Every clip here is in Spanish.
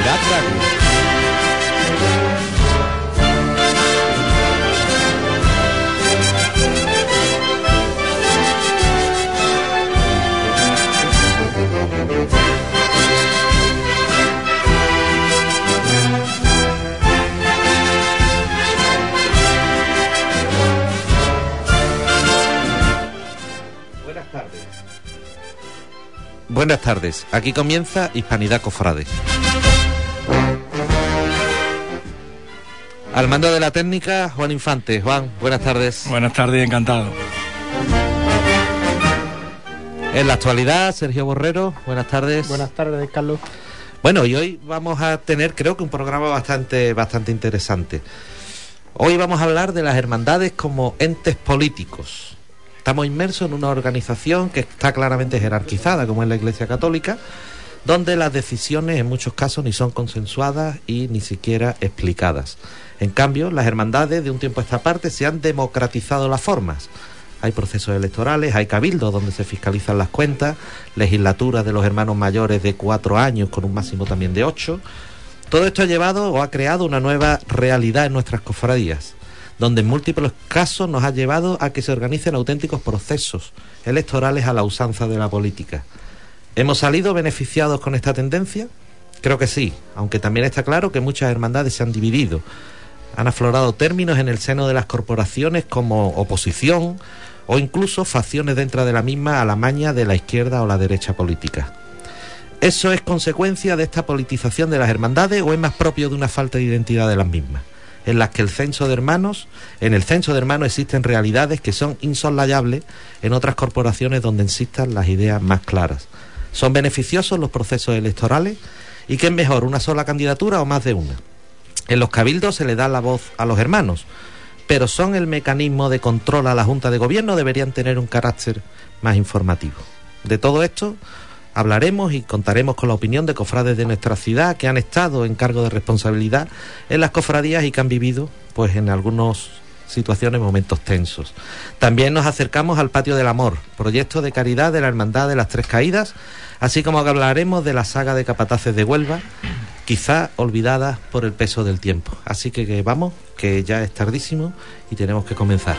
Hispanidad Radio. Buenas tardes, aquí comienza Hispanidad Cofrade. Al mando de la técnica, Juan Infante. Juan, buenas tardes. Buenas tardes, encantado. En la actualidad, Sergio Borrero, buenas tardes. Buenas tardes, Carlos. Bueno, y hoy vamos a tener, creo que un programa bastante interesante. Hoy vamos a hablar de las hermandades como entes políticos. Estamos inmersos en una organización que está claramente jerarquizada, como es la Iglesia Católica, donde las decisiones en muchos casos ni son consensuadas y ni siquiera explicadas. En cambio, las hermandades de un tiempo a esta parte se han democratizado las formas. Hay procesos electorales, hay cabildos donde se fiscalizan las cuentas, legislaturas de los hermanos mayores de 4 años con un máximo también de 8. Todo esto ha llevado o ha creado una nueva realidad en nuestras cofradías, donde en múltiples casos nos ha llevado a que se organicen auténticos procesos electorales a la usanza de la política. ¿Hemos salido beneficiados con esta tendencia? Creo que sí, aunque también está claro que muchas hermandades se han dividido. Han aflorado términos en el seno de las corporaciones como oposición o incluso facciones dentro de la misma a la maña de la izquierda o la derecha política. ¿Eso es consecuencia de esta politización de las hermandades o es más propio de una falta de identidad de las mismas, en las que en el censo de hermanos existen realidades que son insoslayables en otras corporaciones donde existan las ideas más claras? ¿Son beneficiosos los procesos electorales? ¿Y qué es mejor, una sola candidatura o más de una? En los cabildos se le da la voz a los hermanos, pero ¿son el mecanismo de control a la Junta de Gobierno o deberían tener un carácter más informativo? De todo esto hablaremos y contaremos con la opinión de cofrades de nuestra ciudad que han estado en cargo de responsabilidad en las cofradías y que han vivido, pues en algunas situaciones, momentos tensos. También nos acercamos al Patio del Amor, proyecto de caridad de la Hermandad de las Tres Caídas, así como hablaremos de la saga de capataces de Huelva, quizá olvidadas por el peso del tiempo. Así que vamos, que ya es tardísimo y tenemos que comenzar.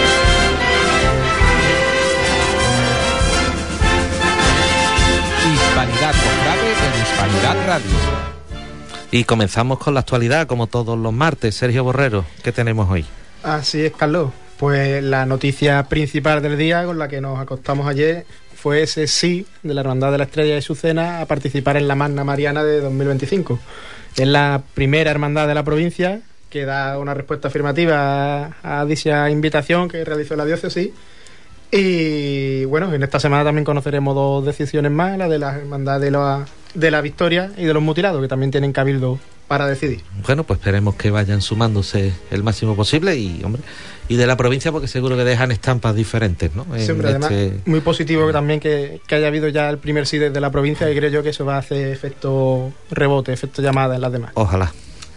Hispanidad Cofrade en Hispanidad Radio. Y comenzamos con la actualidad, como todos los martes. Sergio Borrero, ¿qué tenemos hoy? Así es, Carlos. Pues la noticia principal del día con la que nos acostamos ayer fue ese sí de la Hermandad de la Estrella de Sucena a participar en la Magna Mariana de 2025. Es la primera hermandad de la provincia que da una respuesta afirmativa a dicha invitación que realizó la diócesis. Y bueno, en esta semana también conoceremos 2 decisiones más, la de la Hermandad de la Victoria y de los Mutilados, que también tienen cabildo para decidir. Bueno, pues esperemos que vayan sumándose el máximo posible y, hombre, y de la provincia, porque seguro que dejan estampas diferentes, ¿no? Siempre, además, muy positivo también que haya habido ya el primer sí desde la provincia, y creo yo que eso va a hacer efecto rebote, efecto llamada en las demás. Ojalá.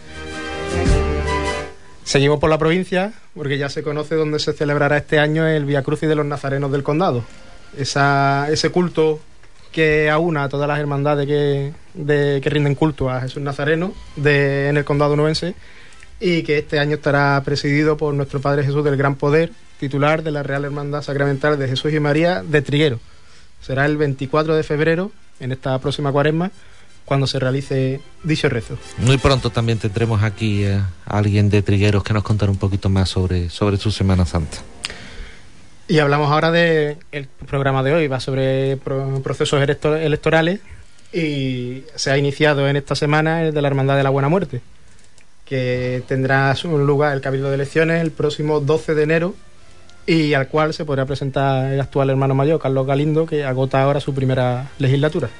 Seguimos por la provincia, porque ya se conoce dónde se celebrará este año el Vía Crucis de los Nazarenos del Condado. Ese culto que aúna a todas las hermandades que rinden culto a Jesús Nazareno en el Condado Onubense, y que este año estará presidido por nuestro Padre Jesús del Gran Poder, titular de la Real Hermandad Sacramental de Jesús y María de Triguero. Será el 24 de febrero, en esta próxima Cuaresma, cuando se realice dicho rezo. Muy pronto también tendremos aquí a alguien de Trigueros que nos contará un poquito más sobre su Semana Santa. Y hablamos ahora del programa de hoy, va sobre procesos electorales, y se ha iniciado en esta semana el de la Hermandad de la Buena Muerte, que tendrá un lugar el Cabildo de Elecciones el próximo 12 de enero y al cual se podrá presentar el actual hermano mayor, Carlos Galindo, que agota ahora su primera legislatura.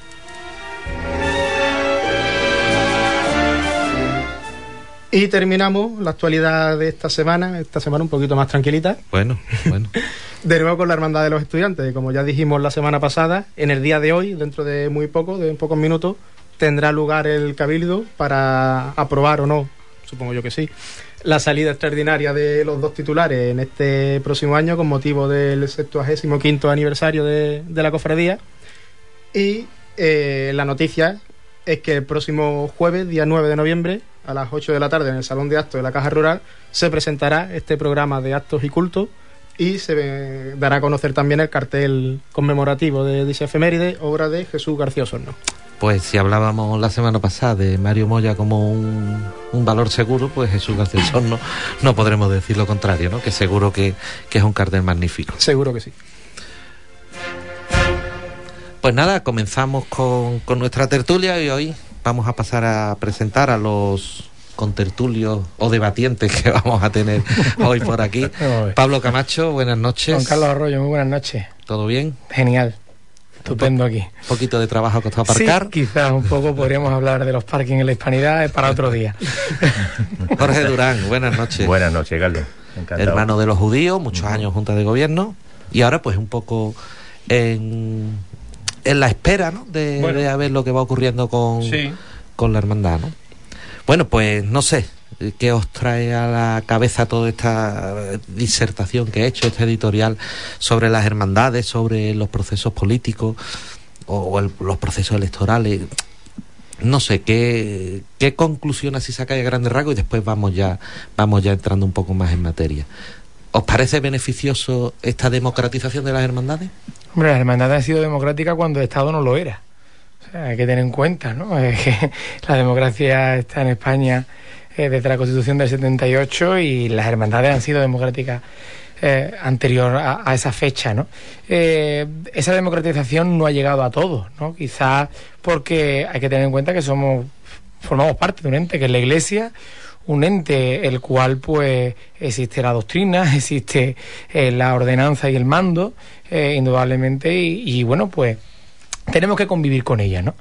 Y terminamos la actualidad de esta semana un poquito más tranquilita. Bueno. De nuevo con la Hermandad de los Estudiantes. Como ya dijimos la semana pasada, en el día de hoy, dentro de muy poco, de pocos minutos, tendrá lugar el cabildo para aprobar o no, supongo yo que sí, la salida extraordinaria de los 2 titulares en este próximo año con motivo del 75º aniversario de la cofradía. Y la noticia es que el próximo jueves, día 9 de noviembre, a las 8 de la tarde, en el Salón de Actos de la Caja Rural, se presentará este programa de actos y cultos y se dará a conocer también el cartel conmemorativo de dicha efeméride, obra de Jesús García Osorno. Pues si hablábamos la semana pasada de Mario Moya como un valor seguro, pues Jesús García Osorno no podremos decir lo contrario, ¿no? Que seguro que es un cartel magnífico. Seguro que sí. Pues nada, comenzamos con nuestra tertulia y hoy vamos a pasar a presentar a los contertulios o debatientes que vamos a tener hoy por aquí. Pablo Camacho, buenas noches. Juan Carlos Arroyo, muy buenas noches. ¿Todo bien? Genial. Estupendo aquí. Un poquito de trabajo ha costado aparcar. Sí, quizás un poco podríamos hablar de los parkings en la Hispanidad para otro día. Jorge Durán, buenas noches. Buenas noches, Carlos. Encantado. Hermano de los judíos, muchos años junta de gobierno y ahora pues un poco en la espera, ¿no? de a ver lo que va ocurriendo con la hermandad, ¿no? Bueno, pues no sé qué os trae a la cabeza toda esta disertación que he hecho, este editorial sobre las hermandades, sobre los procesos políticos o los procesos electorales. No sé qué conclusión así sacáis a grandes rasgos y después vamos ya entrando un poco más en materia. ¿Os parece beneficioso esta democratización de las hermandades? Hombre, las hermandades han sido democráticas cuando el Estado no lo era. O sea, hay que tener en cuenta, ¿no? Es que la democracia está en España desde la Constitución del 78 y las hermandades han sido democráticas anterior a esa fecha, ¿no? Esa democratización no ha llegado a todos, ¿no? Quizás porque hay que tener en cuenta que formamos parte de un ente que es la Iglesia, un ente el cual pues existe la doctrina, existe la ordenanza y el mando, indudablemente, y bueno, pues tenemos que convivir con ella, ¿no?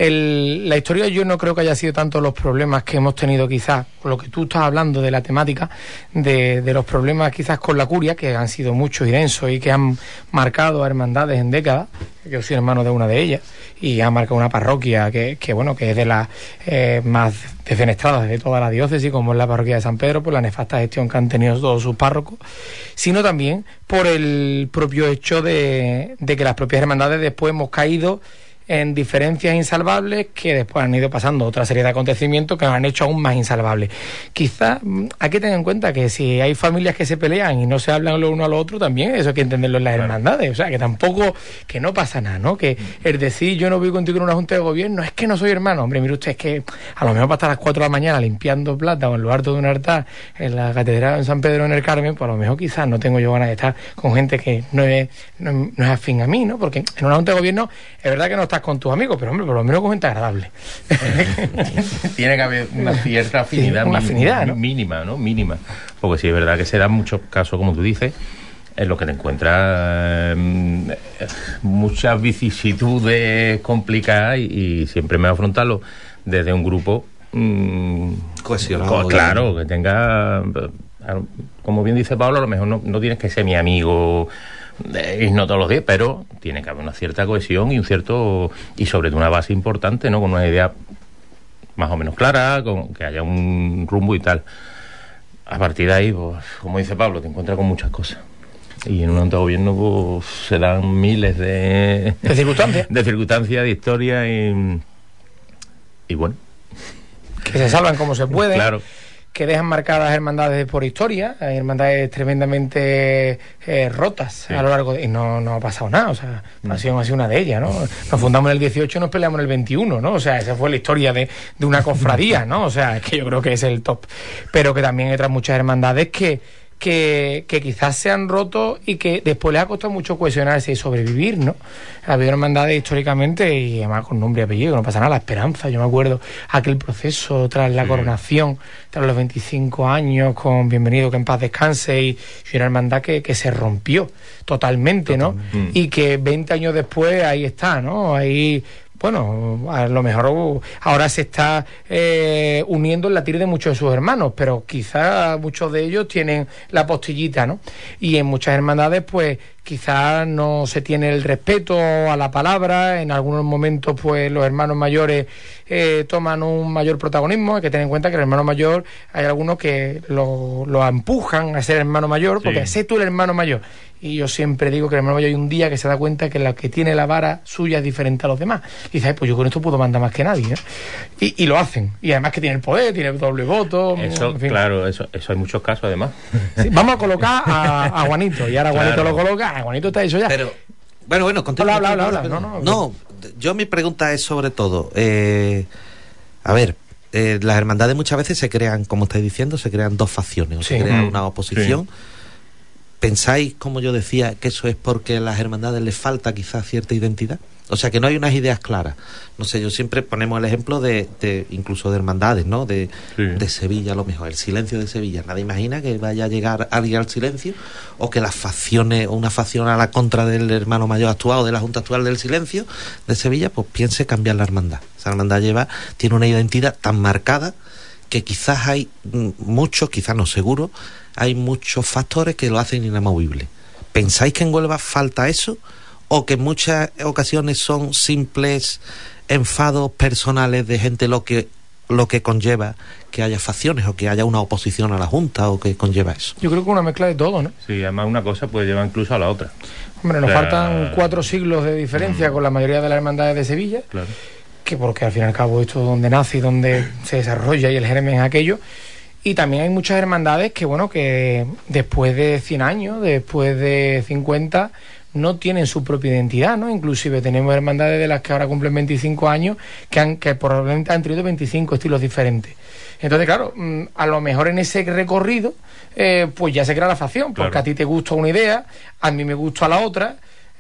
La historia yo no creo que haya sido tanto los problemas que hemos tenido quizás, con lo que tú estás hablando de la temática, de los problemas quizás con la curia, que han sido muchos y densos y que han marcado a hermandades en décadas. Yo soy hermano de una de ellas y ha marcado una parroquia que es de las más defenestradas de toda la diócesis, como es la parroquia de San Pedro, por la nefasta gestión que han tenido todos sus párrocos, sino también por el propio hecho de que las propias hermandades después hemos caído en diferencias insalvables que después han ido pasando otra serie de acontecimientos que nos han hecho aún más insalvables. Quizás hay que tener en cuenta que si hay familias que se pelean y no se hablan lo uno al otro, también eso hay que entenderlo en las hermandades. O sea, que tampoco, que no pasa nada, ¿no? Que el decir yo no voy contigo en una junta de gobierno es que no soy hermano. Hombre, mire usted, es que a lo mejor para estar a las 4 de la mañana limpiando plata o en lo alto de un altar en la catedral de San Pedro en el Carmen, pues a lo mejor quizás no tengo yo ganas de estar con gente que no es afín a mí, ¿no? Porque en una junta de gobierno es verdad que no estás con tus amigos, pero hombre, por lo menos con gente agradable. Tiene que haber una cierta afinidad, afinidad, ¿no? Mínima, ¿no? Mínima. Porque sí es verdad que se dan muchos casos, como tú dices, en los que te encuentras muchas vicisitudes complicadas y siempre me afrontarlo desde un grupo cohesionado. Claro, que tenga, como bien dice Pablo, a lo mejor no tienes que ser mi amigo y no todos los días, pero tiene que haber una cierta cohesión y y sobre todo una base importante, ¿no? Con una idea más o menos clara, con que haya un rumbo y tal. A partir de ahí, pues, como dice Pablo, te encuentras con muchas cosas. Y en un autogobierno pues, se dan miles de circunstancias, de historias y bueno. Que se salvan como se puede. Claro. Que dejan marcadas hermandades por historia, hay hermandades tremendamente rotas, sí, a lo largo y no ha pasado nada, o sea, ha sido una de ellas, ¿no? Nos fundamos en el 18 y nos peleamos en el 21, ¿no? O sea, esa fue la historia de una cofradía, ¿no? O sea, es que yo creo que es el top. Pero que también hay otras muchas hermandades que quizás se han roto y que después les ha costado mucho cohesionarse y sobrevivir, ¿no? Ha habido hermandades históricamente y además con nombre y apellido, no pasa nada, la Esperanza, yo me acuerdo aquel proceso tras la coronación, tras los 25 años con Bienvenido que en paz descanse y una hermandad que se rompió totalmente, ¿no? Y que 20 años después ahí está, ¿no? Ahí, bueno, a lo mejor ahora se está uniendo el latir de muchos de sus hermanos, pero quizá muchos de ellos tienen la postillita, ¿no? Y en muchas hermandades, pues, quizás no se tiene el respeto a la palabra, en algunos momentos pues los hermanos mayores toman un mayor protagonismo. Hay que tener en cuenta que el hermano mayor, hay algunos que lo empujan a ser hermano mayor, porque sé tú el hermano mayor. Y yo siempre digo que el hermano mayor hay un día que se da cuenta que la que tiene la vara suya es diferente a los demás. Y dice, pues yo con esto puedo mandar más que nadie, ¿eh? Y lo hacen. Y además que tiene el poder, tiene doble voto. Eso, en fin. Claro, eso hay muchos casos además. Sí, vamos a colocar a Juanito. Y ahora Juanito lo coloca. Juanito está hecho ya. Pero, bueno, continúa. Habla. No, yo mi pregunta es sobre todo, a ver, las hermandades muchas veces se crean, como estáis diciendo, se crean dos facciones, o se crea una oposición. Sí. ¿Pensáis, como yo decía, que eso es porque a las hermandades les falta quizás cierta identidad? O sea, que no hay unas ideas claras. No sé, yo siempre ponemos el ejemplo de incluso de hermandades, ¿no? De Sevilla, a lo mejor, el silencio de Sevilla. Nadie imagina que vaya a llegar alguien al silencio, o que las facciones, o una facción a la contra del hermano mayor actual o de la Junta Actual del Silencio de Sevilla, pues piense cambiar la hermandad. Esa hermandad tiene una identidad tan marcada que quizás hay muchos, quizás no seguro, hay muchos factores que lo hacen inamovible. ¿Pensáis que en Huelva falta eso? ¿O que en muchas ocasiones son simples enfados personales de gente lo que conlleva que haya facciones o que haya una oposición a la Junta, o que conlleva eso? Yo creo que una mezcla de todo, ¿no? Sí, además una cosa puede llevar incluso a la otra. Hombre, nos faltan 4 siglos de diferencia con la mayoría de las hermandades de Sevilla. Claro. Que porque al fin y al cabo esto es donde nace y donde se desarrolla, y el germen es aquello. Y también hay muchas hermandades que, bueno, que después de 100 años, después de 50, no tienen su propia identidad, ¿no? Inclusive tenemos hermandades de las que ahora cumplen 25 años que probablemente han tenido 25 estilos diferentes. Entonces, claro, a lo mejor en ese recorrido pues ya se crea la facción, porque a ti te gusta una idea, a mí me gusta la otra.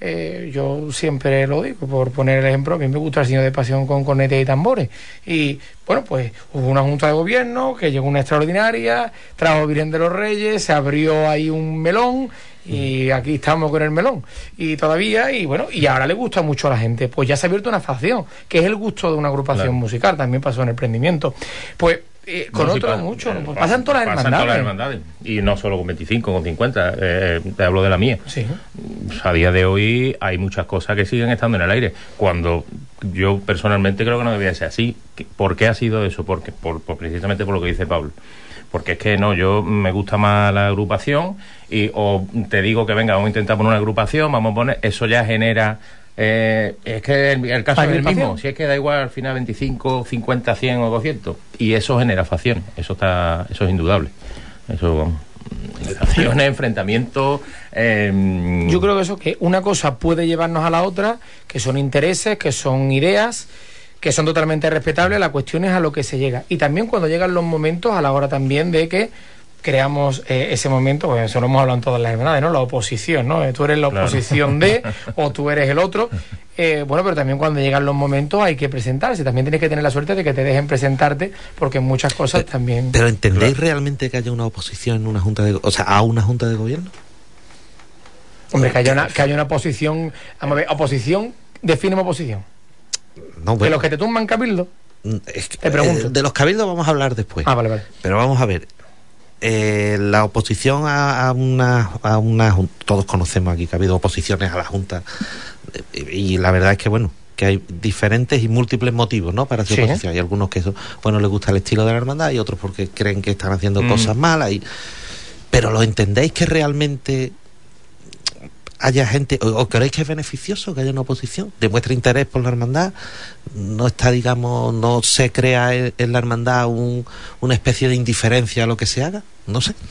Yo siempre lo digo, por poner el ejemplo, a mí me gusta el signo de pasión con cornetas y tambores. Y bueno, pues hubo una junta de gobierno que llegó una extraordinaria, trajo Virgen de los Reyes, se abrió ahí un melón, y aquí estamos con el melón. Y todavía, y bueno, y ahora le gusta mucho a la gente. Pues ya se ha abierto una facción, que es el gusto de una agrupación musical. También pasó en el prendimiento. Pues con otros muchos, pasan todas las hermandades. Y no solo con 25, con 50, te hablo de la mía. Sí. A día de hoy hay muchas cosas que siguen estando en el aire, cuando yo personalmente creo que no debía ser así. ¿Por qué ha sido eso? Porque precisamente por lo que dice Pablo. Porque es que no, yo me gusta más la agrupación, o te digo que venga, vamos a intentar poner una agrupación, vamos a poner, eso ya genera... es que el caso es el mismo, si es que da igual al final 25, 50, 100 o 200, y eso genera facciones, eso es indudable. Eso, facciones, enfrentamientos. Yo creo que eso, que una cosa puede llevarnos a la otra, que son intereses, que son ideas, que son totalmente respetables. La cuestión es a lo que se llega, y también cuando llegan los momentos, a la hora también de que creamos ese momento, pues eso lo hemos hablado en todas las hermandades, ¿no? La oposición, ¿no? Tú eres la oposición de, o tú eres el otro. Bueno, pero también cuando llegan los momentos hay que presentarse. También tienes que tener la suerte de que te dejen presentarte, porque en muchas cosas también... ¿Pero entendéis realmente que haya una oposición en una junta a una junta de gobierno? Hombre, que haya una oposición... Vamos a ver, oposición, defíneme oposición. No, bueno. ¿De los que te tumban cabildo? Te pregunto. De los cabildos vamos a hablar después. Vale. Pero vamos a ver... la oposición a una todos conocemos aquí que ha habido oposiciones a la Junta, y la verdad es que bueno, que hay diferentes y múltiples motivos, ¿no?, para hacer oposición. Hay algunos que eso, bueno, les gusta el estilo de la hermandad, y otros porque creen que están haciendo cosas malas, pero ¿lo entendéis que realmente haya gente, o creéis que es beneficioso que haya una oposición? ¿Demuestra interés por la hermandad? ¿No está, digamos, no se crea en la hermandad una especie de indiferencia a lo que se haga? No sé.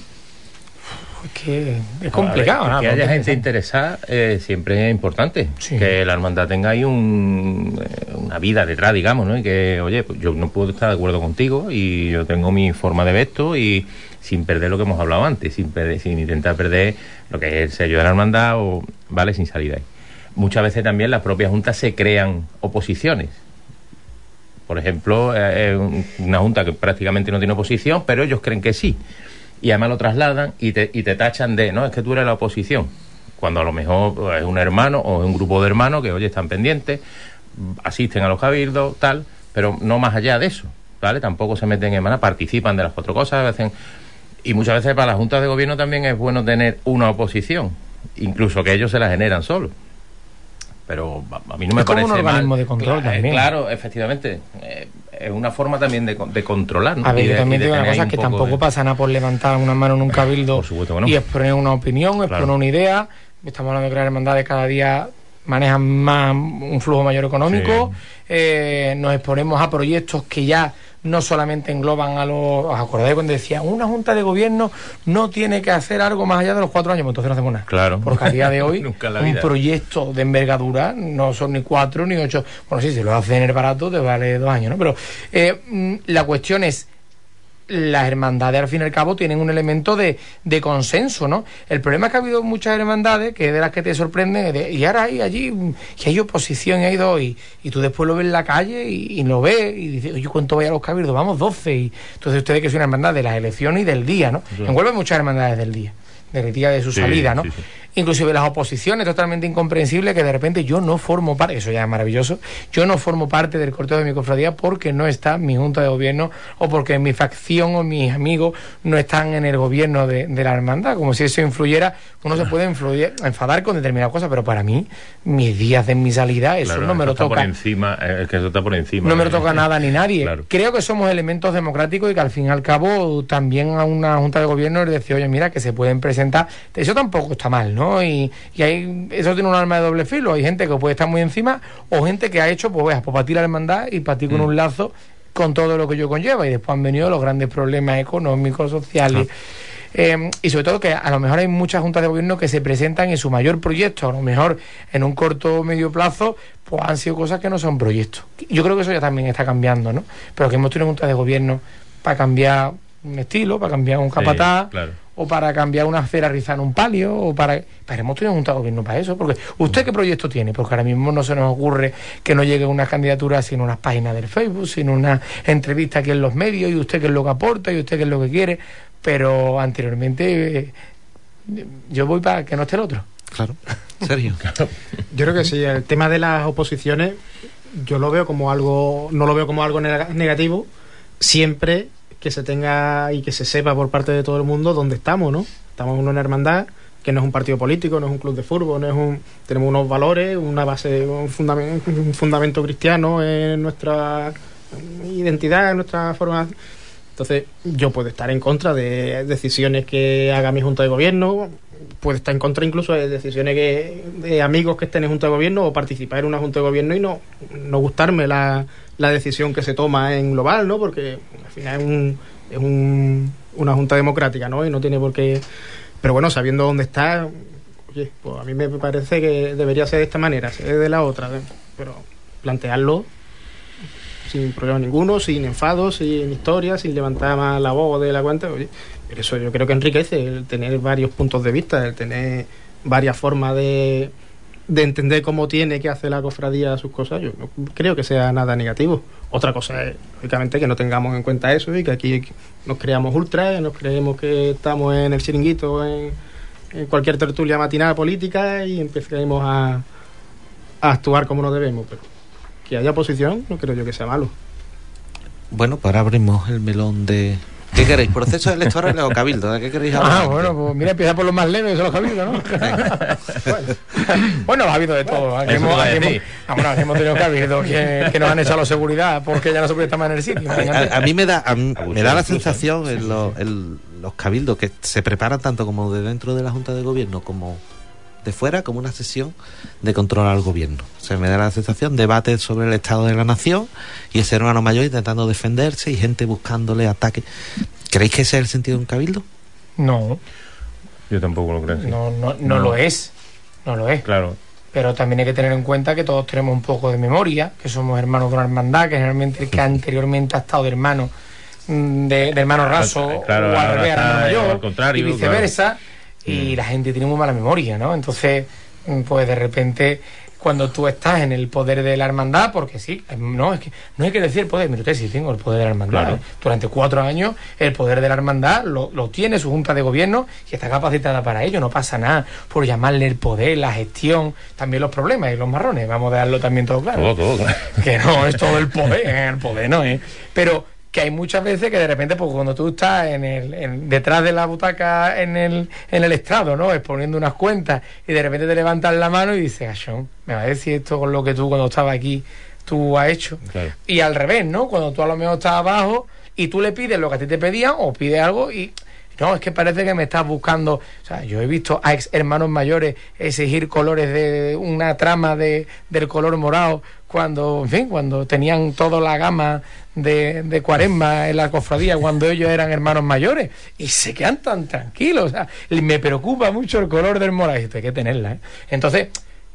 Que es complicado, ¿no? Que haya gente interesada siempre es importante. Sí. Que la hermandad tenga ahí una vida detrás, digamos, ¿no? Y que, oye, pues yo no puedo estar de acuerdo contigo, y yo tengo mi forma de ver esto, y sin perder lo que hemos hablado antes, sin intentar perder lo que es el sello de la hermandad, ¿vale? Sin salir de ahí. Muchas veces también las propias juntas se crean oposiciones. Por ejemplo, una junta que prácticamente no tiene oposición, pero ellos creen que sí. Y además lo trasladan y te tachan de, no, es que tú eres la oposición. Cuando a lo mejor es un hermano o es un grupo de hermanos que, oye, están pendientes, asisten a los cabildos, tal, pero no más allá de eso, ¿vale? Tampoco se meten en maná, participan de las 4 cosas, hacen... Y muchas veces para las juntas de gobierno también es bueno tener una oposición, incluso que ellos se la generan solos. Pero a mí no me parece como un organismo mal. de control también. Claro, efectivamente. Es una forma también de controlar, ¿no? A ver, yo también digo una cosa, que tampoco pasa nada por levantar una mano en un cabildo por supuesto que no. y exponer una opinión, exponer una idea. Estamos hablando de crear hermandades, cada día manejan más un flujo mayor económico. Nos exponemos a proyectos que ya no solamente engloban a los... ¿Os acordáis cuando decía una junta de gobierno no tiene que hacer algo más allá de los 4 años? Pues entonces no hacemos nada. Claro. Porque a día de hoy un proyecto de envergadura no son ni 4 ni 8. Bueno, sí, si lo haces en el barato te vale 2 años, ¿no? Pero la cuestión es, las hermandades al fin y al cabo tienen un elemento de consenso, ¿no? El problema es que ha habido muchas hermandades que de las que te sorprenden y ahora hay allí que hay oposición y hay 2 y tú después lo ves en la calle y lo ves y dices, oye, ¿cuánto vaya a los cabildos? Vamos 12 y entonces ustedes, que es una hermandad de las elecciones y del día, ¿no? Sí. Envuelve muchas hermandades del día de su salida, ¿no? Sí. Inclusive las oposiciones, totalmente incomprensible que de repente yo no formo parte, eso ya es maravilloso, yo no formo parte del cortejo de mi cofradía porque no está mi junta de gobierno o porque mi facción o mis amigos no están en el gobierno de la hermandad, como si eso influyera. Uno se puede enfadar con determinadas cosas, pero para mí, mis días de mi salida, eso no me lo toca. Por encima, es que eso está por encima. No me lo toca nada ni nadie. Claro. Creo que somos elementos democráticos y que al fin y al cabo también a una junta de gobierno les decía, oye, mira, que se pueden presentar. Eso tampoco está mal, ¿no? Y hay, eso tiene un arma de doble filo. Hay gente que puede estar muy encima o gente que ha hecho, pues para ti la hermandad y para ti con un lazo con todo lo que ello conlleva. Y después han venido los grandes problemas económicos, sociales. Y sobre todo que a lo mejor hay muchas juntas de gobierno que se presentan en su mayor proyecto, a lo mejor en un corto o medio plazo, pues han sido cosas que no son proyectos. Yo creo que eso ya también está cambiando, ¿no? Pero que hemos tenido juntas de gobierno para cambiar un estilo, para cambiar un capataz, sí, claro, o para cambiar una esfera rizada en un palio, o para... Pero hemos tenido junta de gobierno para eso, porque ¿usted qué proyecto tiene? Porque ahora mismo no se nos ocurre que no llegue una candidatura sin unas páginas del Facebook, sin una entrevista aquí en los medios, y usted qué es lo que aporta, y usted qué es lo que quiere, pero anteriormente yo voy para que no esté el otro. Claro, Sergio. Yo creo que sí, el tema de las oposiciones yo lo veo como algo, no lo veo como algo negativo, siempre que se tenga y que se sepa por parte de todo el mundo dónde estamos, ¿no? Estamos en una hermandad que no es un partido político, no es un club de fútbol, tenemos unos valores, una base, un fundamento cristiano en nuestra identidad, en nuestra forma. Entonces, yo puedo estar en contra de decisiones que haga mi junta de gobierno, puedo estar en contra incluso de decisiones de amigos que estén en junta de gobierno, o participar en una junta de gobierno y no gustarme la decisión que se toma en global, ¿no? Porque al final es una junta democrática, ¿no? Y no tiene por qué... Pero bueno, sabiendo dónde está, oye, pues a mí me parece que debería ser de esta manera, ser de la otra, ¿eh? Pero plantearlo sin problema ninguno, sin enfado, sin historia, sin levantar más la voz de la cuenta. Oye, eso yo creo que enriquece, el tener varios puntos de vista, el tener varias formas de entender cómo tiene que hacer la cofradía sus cosas. Yo no creo que sea nada negativo. Otra cosa es, lógicamente, que no tengamos en cuenta eso y que aquí nos creamos ultras, nos creemos que estamos en el chiringuito, en cualquier tertulia matinal política y empezaremos a actuar como no debemos. Pero que haya oposición no creo yo que sea malo. Bueno, pues ahora abrimos el melón de... ¿Qué queréis? ¿Procesos electorales o cabildo? ¿De qué queréis hablar? Bueno, pues mira, empieza por los más leves, son los cabildos, ¿no? Bueno, ha habido de todo. Aquí hemos tenido cabildos que nos han echado la seguridad porque ya no se puede estar más en el sitio. A mí me da la sensación en los cabildos que se preparan tanto como de dentro de la Junta de Gobierno como de fuera, como una sesión de control al gobierno. O sea, me da la sensación debate sobre el estado de la nación y ese hermano mayor intentando defenderse y gente buscándole ataques. ¿Creéis que ese es el sentido de un cabildo? No. Yo tampoco lo creo. Sí. No lo es. No lo es. Claro. Pero también hay que tener en cuenta que todos tenemos un poco de memoria, que somos hermanos de una hermandad, que generalmente el que anteriormente ha estado de hermano de hermano raso, claro, o al revés, hermano mayor, al contrario, y viceversa. Claro. Y la gente tiene muy mala memoria, ¿no? Entonces, pues de repente, cuando tú estás en el poder de la hermandad, porque sí, no, es que no hay que decir el poder, mire usted, sí tengo el poder de la hermandad. Claro. Durante 4 años, el poder de la hermandad lo tiene su junta de gobierno y está capacitada para ello, no pasa nada por llamarle el poder, la gestión, también los problemas y los marrones, vamos a dejarlo también todo claro. Todo. Que no es todo el poder no es. Pero que hay muchas veces que de repente, pues cuando tú estás detrás de la butaca en el estrado, ¿no? Exponiendo unas cuentas, y de repente te levantas la mano y dices, Gachón, me va a decir esto con lo que tú cuando estabas aquí tú has hecho. Claro. Y al revés, ¿no? Cuando tú a lo mejor estás abajo y tú le pides lo que a ti te pedían, o pides algo y no, es que parece que me estás buscando. O sea, yo he visto a ex hermanos mayores exigir colores de una trama del color morado cuando, en fin, cuando tenían toda la gama de Cuaresma en la cofradía, cuando ellos eran hermanos mayores, y se quedan tan tranquilos. O sea, me preocupa mucho el color del morado, y esto hay que tenerla, ¿eh? Entonces,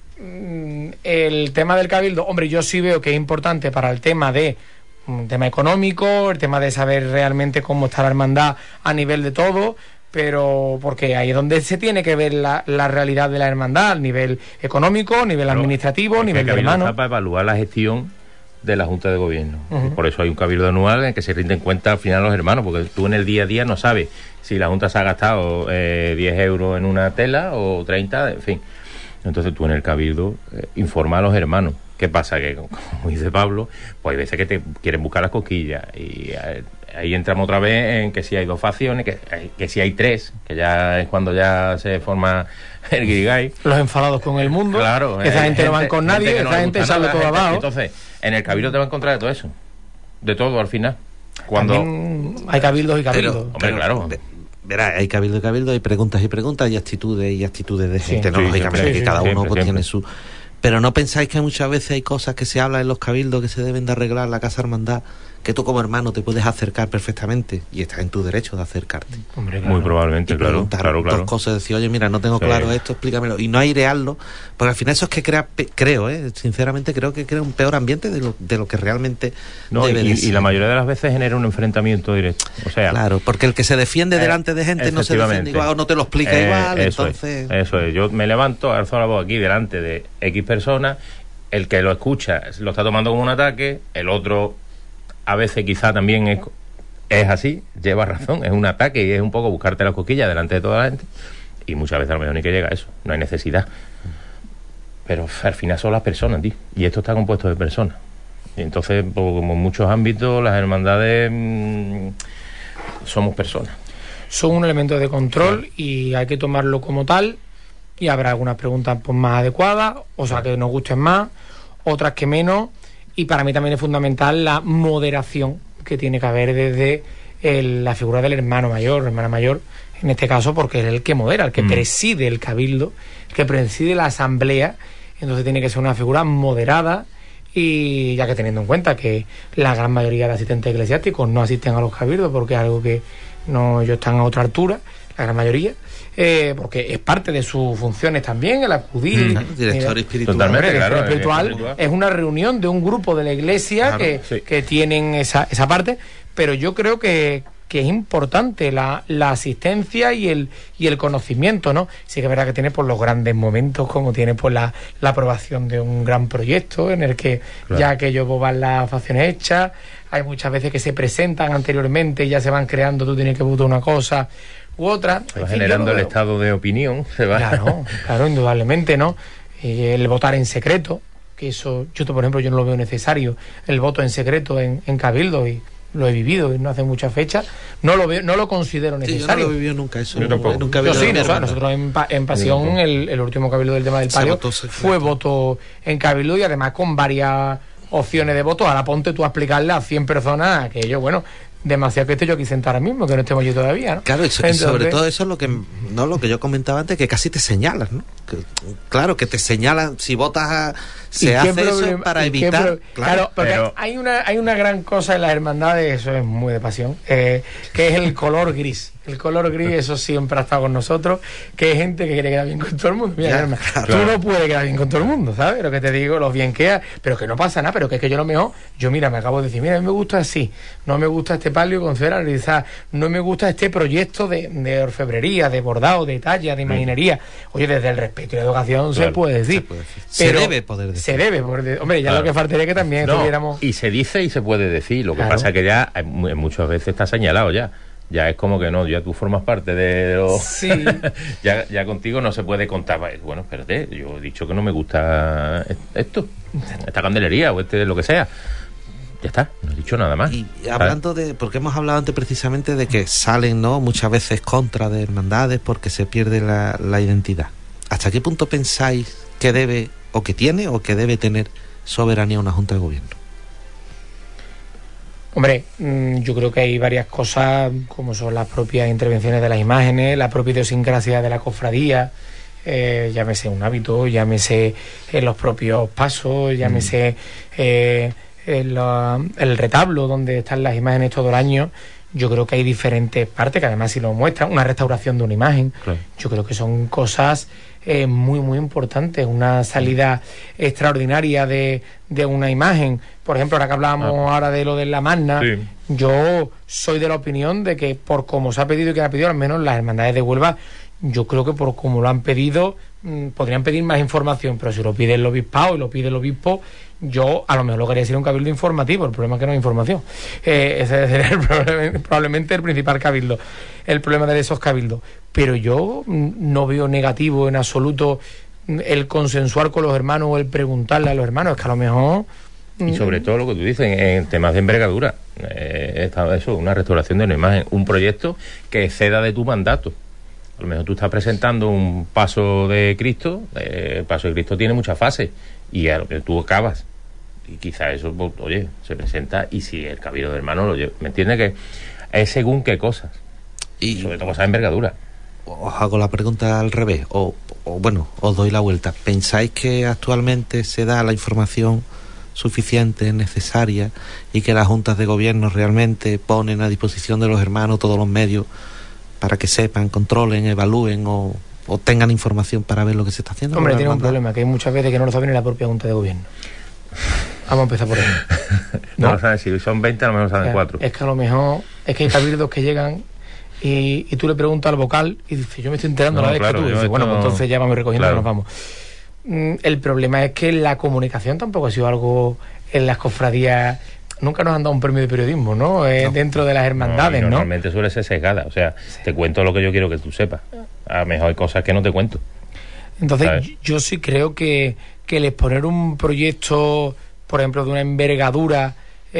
el tema del cabildo, hombre, yo sí veo que es importante para el tema de un tema económico, el tema de saber realmente cómo está la hermandad a nivel de todo, pero porque ahí es donde se tiene que ver la realidad de la hermandad, a nivel económico, a nivel administrativo, a nivel de hermanos. Para evaluar la gestión de la Junta de Gobierno. Por eso hay un cabildo anual en el que se rinden cuenta al final los hermanos, porque tú en el día a día no sabes si la Junta se ha gastado 10 euros en una tela o 30, en fin. Entonces tú en el cabildo informa a los hermanos. ¿Qué pasa? Que, como dice Pablo, pues hay veces que te quieren buscar las cosquillas, y ahí entramos otra vez en que si hay 2 facciones, que si hay 3, que ya es cuando ya se forma el guirigay. Los enfadados con el mundo, claro, esa gente no van con nadie, esa gente sale todo abajo. Entonces, en el cabildo te va a encontrar de todo eso, de todo al final. Cuando también hay cabildos y cabildos. Hombre, claro. Verá, hay cabildo y cabildo, hay preguntas y preguntas, y actitudes de gente, ¿no? Sí, Lógicamente, que cada uno siempre, pues, tiene siempre. su... Pero ¿no pensáis que muchas veces hay cosas que se hablan en los cabildos que se deben de arreglar la Casa Hermandad, que tú como hermano te puedes acercar perfectamente y estás en tu derecho de acercarte? Hombre, claro. Muy probablemente, Y claro, preguntar claro. dos cosas, decir, oye, mira, no tengo Sí. claro esto, explícamelo, y no airearlo, porque al final eso es que crea, sinceramente creo que crea un peor ambiente de lo que realmente No, debe de ser. y la mayoría de las veces genera un enfrentamiento directo. O sea, Claro, porque el que se defiende delante de gente no se defiende igual o no te lo explica igual, eso entonces... Eso es. Yo me levanto, alzo la voz aquí delante de X personas, el que lo escucha lo está tomando como un ataque, el otro a veces quizá también es así, lleva razón, es un ataque y es un poco buscarte las cosquillas delante de toda la gente, y muchas veces a lo mejor ni que llega a eso, no hay necesidad. Pero al final son las personas, tío, y esto está compuesto de personas. Y entonces, pues, como en muchos ámbitos, las hermandades somos personas. Son un elemento de control y hay que tomarlo como tal, y habrá algunas preguntas pues, más adecuadas, o sea, que nos gusten más, otras que menos, y para mí también es fundamental la moderación que tiene que haber desde la figura del hermano mayor, hermana mayor, en este caso, porque es el que modera, el que preside el cabildo, el que preside la asamblea. Entonces tiene que ser una figura moderada, y ya que teniendo en cuenta que la gran mayoría de asistentes eclesiásticos no asisten a los cabildos porque es algo que no, ellos están a otra altura, la gran mayoría, porque es parte de sus funciones también el acudir. Director espiritual. Totalmente, El claro, espiritual es una reunión de un grupo de la iglesia, Claro, que tienen esa parte, pero yo creo que es importante la asistencia y el conocimiento, ¿no? Sí que es verdad que tiene por los grandes momentos, como tiene por la aprobación de un gran proyecto en el que ya aquello van las facciones hechas, hay muchas veces que se presentan anteriormente y ya se van creando, tú tienes que votar una cosa u otra. Se va generando el estado de opinión, se va. Claro, indudablemente, ¿no? El votar en secreto, que eso, yo por ejemplo, yo no lo veo necesario, el voto en secreto en cabildo, y lo he vivido y no hace mucha fecha, no lo considero necesario. Sí, yo no lo he vivido nunca eso. Yo tampoco. Nunca Yo sí, nosotros en Pasión, el último cabildo del tema del palio fue voto en cabildo, y además con varias opciones de voto. Ahora ponte tú a explicarle a 100 personas que yo, bueno, demasiado que esté yo aquí sentado ahora mismo, que no estemos yo todavía, ¿no? Claro, Entonces, sobre todo eso es lo que yo comentaba antes, que casi te señalas, ¿no? Claro, que te señalan, si votas se hace eso para evitar... Claro, porque hay una gran cosa en las hermandades, eso es muy de Pasión, que es el color gris. El color gris, eso siempre ha estado con nosotros, que hay gente que quiere quedar bien con todo el mundo. Mira, tú no puedes quedar bien con todo el mundo, ¿sabes? Lo que te digo, los bien queda, pero que no pasa nada, pero que es que yo lo mejor, me acabo de decir, mira, a mí me gusta así, no me gusta este palio con cera realizada, no me gusta este proyecto de orfebrería, de bordado, de talla, de imaginería. Oye, desde el respeto y la educación se puede decir. Se debe poder decir. Se debe, hombre, ya lo que faltaría que también tuviéramos... Y se dice y se puede decir, lo que pasa es que ya muchas veces está señalado ya es como que no, ya tú formas parte de lo... Sí. ya contigo no se puede contar. Bueno, espérate, yo he dicho que no me gusta esto, esta candelería o lo que sea. Ya está, no he dicho nada más. Y hablando de, porque hemos hablado antes precisamente de que salen, ¿no?, muchas veces contra de hermandades porque se pierde la identidad. ¿Hasta qué punto pensáis que debe, o que tiene, o que debe tener soberanía una Junta de Gobierno? Hombre, yo creo que hay varias cosas, como son las propias intervenciones de las imágenes, la propia idiosincrasia de la cofradía, llámese un hábito, llámese los propios pasos, llámese el retablo donde están las imágenes todo el año. Yo creo que hay diferentes partes que además si lo muestran, una restauración de una imagen, claro. Yo creo que son cosas muy muy importantes, una salida extraordinaria de una imagen. Por ejemplo, ahora que hablábamos ahora de lo de la Magna, sí. Yo soy de la opinión de que por como se ha pedido y que ha pedido, al menos las hermandades de Huelva, yo creo que por como lo han pedido, podrían pedir más información, pero si lo pide el obispado y lo pide el obispo, yo a lo mejor lo quería decir un cabildo informativo. El problema es que no hay información. Ese sería probablemente el principal cabildo, el problema de esos cabildos. Pero yo no veo negativo en absoluto el consensuar con los hermanos o el preguntarle a los hermanos. Es que a lo mejor... Y sobre todo lo que tú dices, en temas de envergadura, eso, una restauración de una imagen, un proyecto que exceda de tu mandato. A lo mejor tú estás presentando un paso de Cristo, el paso de Cristo tiene muchas fases, y a lo que tú acabas, y quizá eso, pues, oye, se presenta, y si el cabildo de hermanos lo lleva, ¿me entiendes? Que es según qué cosas, y sobre todo cosas de envergadura. Os hago la pregunta al revés, o bueno, os doy la vuelta. ¿Pensáis que actualmente se da la información suficiente, necesaria, y que las juntas de gobierno realmente ponen a disposición de los hermanos todos los medios para que sepan, controlen, evalúen o tengan información para ver lo que se está haciendo? Hombre, tiene un problema, que hay muchas veces que no lo saben ni la propia Junta de Gobierno. Vamos a empezar por ahí. No lo saben, si son 20 a lo mejor saben 4. Es que a lo mejor, es que hay cabildos que llegan y tú le preguntas al vocal y dices, yo me estoy enterando a la vez que tú. Y dices, bueno, pues entonces ya vamos recogiendo y nos vamos. El problema es que la comunicación tampoco ha sido algo en las cofradías. Nunca nos han dado un premio de periodismo, ¿no? Dentro de las hermandades, ¿no? Normalmente suele ser sesgada. O sea, sí. Te cuento lo que yo quiero que tú sepas. A lo mejor hay cosas que no te cuento. Entonces, yo sí creo que el exponer un proyecto, por ejemplo, de una envergadura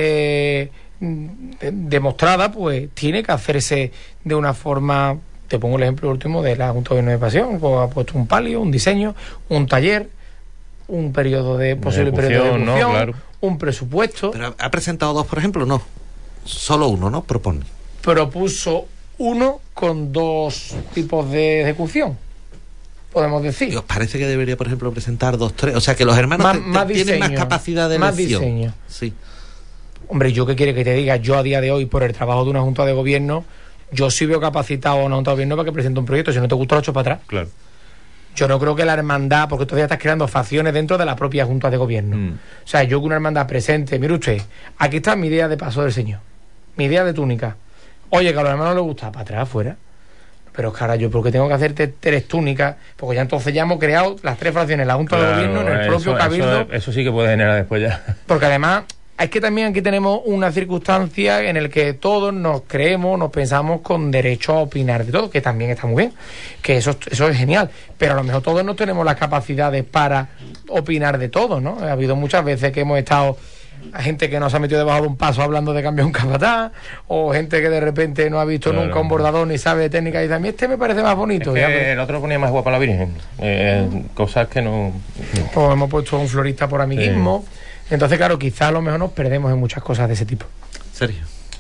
demostrada, pues tiene que hacerse de una forma. Te pongo el ejemplo último de la Junta de Gobierno de Pasión, pues ha puesto un palio, un diseño, un taller, un periodo de posible periodo de ejecución, ¿no? Claro. Un presupuesto. Pero ha presentado 2, por ejemplo, no. Solo uno, ¿no? Propone. Propuso uno con 2 tipos de ejecución, podemos decir. ¿Y os parece que debería, por ejemplo, presentar 2, 3? O sea, que los hermanos tienen más capacidad de elección. Más diseño. Sí. Hombre, ¿yo qué quiere que te diga? Yo a día de hoy, por el trabajo de una Junta de Gobierno, yo sí veo capacitado a una Junta de Gobierno para que presente un proyecto. Si no te gusta, lo echo para atrás. Claro. Yo no creo que la hermandad, porque todavía estás creando facciones dentro de la propia Junta de Gobierno. O sea, yo que una hermandad presente, mire usted, aquí está mi idea de paso del Señor, mi idea de túnica. Oye, que a los hermanos les gusta, para atrás, afuera. Pero es que ahora yo, porque tengo que hacerte 3 túnicas, porque ya entonces ya hemos creado las 3 fracciones, la Junta de Gobierno, en el propio cabildo. Eso sí que puede generar después ya. Porque además, es que también aquí tenemos una circunstancia en la que todos nos creemos, nos pensamos con derecho a opinar de todo, que también está muy bien, que eso es genial, pero a lo mejor todos no tenemos las capacidades para opinar de todo, ¿no? Ha habido muchas veces que hemos estado a gente que nos ha metido debajo de un paso hablando de cambiar un capataz, o gente que de repente no ha visto nunca un bordador ni sabe de técnica y dice, a mí este me parece más bonito. Es que el otro ponía más guapa la Virgen, cosas que no... Pues hemos puesto un florista por amiguismo. Entonces, claro, quizá a lo mejor nos perdemos en muchas cosas de ese tipo. Sergio.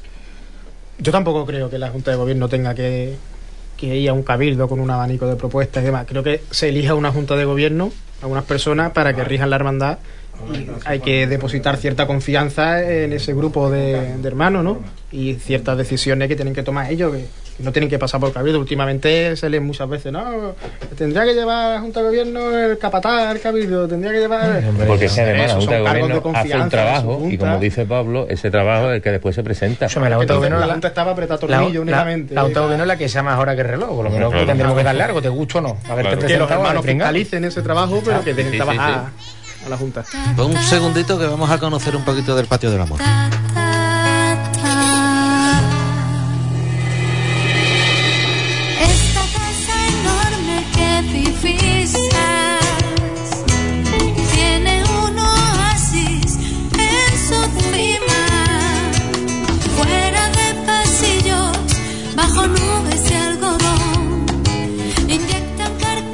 Yo tampoco creo que la Junta de Gobierno tenga que ir a un cabildo con un abanico de propuestas y demás. Creo que se elija una Junta de Gobierno, algunas personas, para que rijan la hermandad, y hay que depositar cierta confianza en ese grupo de hermanos, ¿no? Y ciertas decisiones que tienen que tomar ellos, que no tienen que pasar por cabildo. Últimamente se lee muchas veces, no, tendría que llevar a la Junta de Gobierno el capataz, el cabildo, tendría que llevar... Porque si además la Junta de Gobierno hace un trabajo, y como dice Pablo, ese trabajo es el que después se presenta. La Junta estaba apretada tornillo únicamente. La Junta de Gobierno es la que se llama ahora que el reloj, por lo menos que tendremos que darle algo, te gusta o no. A ver, que los hermanos fiscalicen ese trabajo, pero que tienen que trabajar a la Junta. Pues un segundito que vamos a conocer un poquito del Patio del Amor. Tiene un oasis en su cima.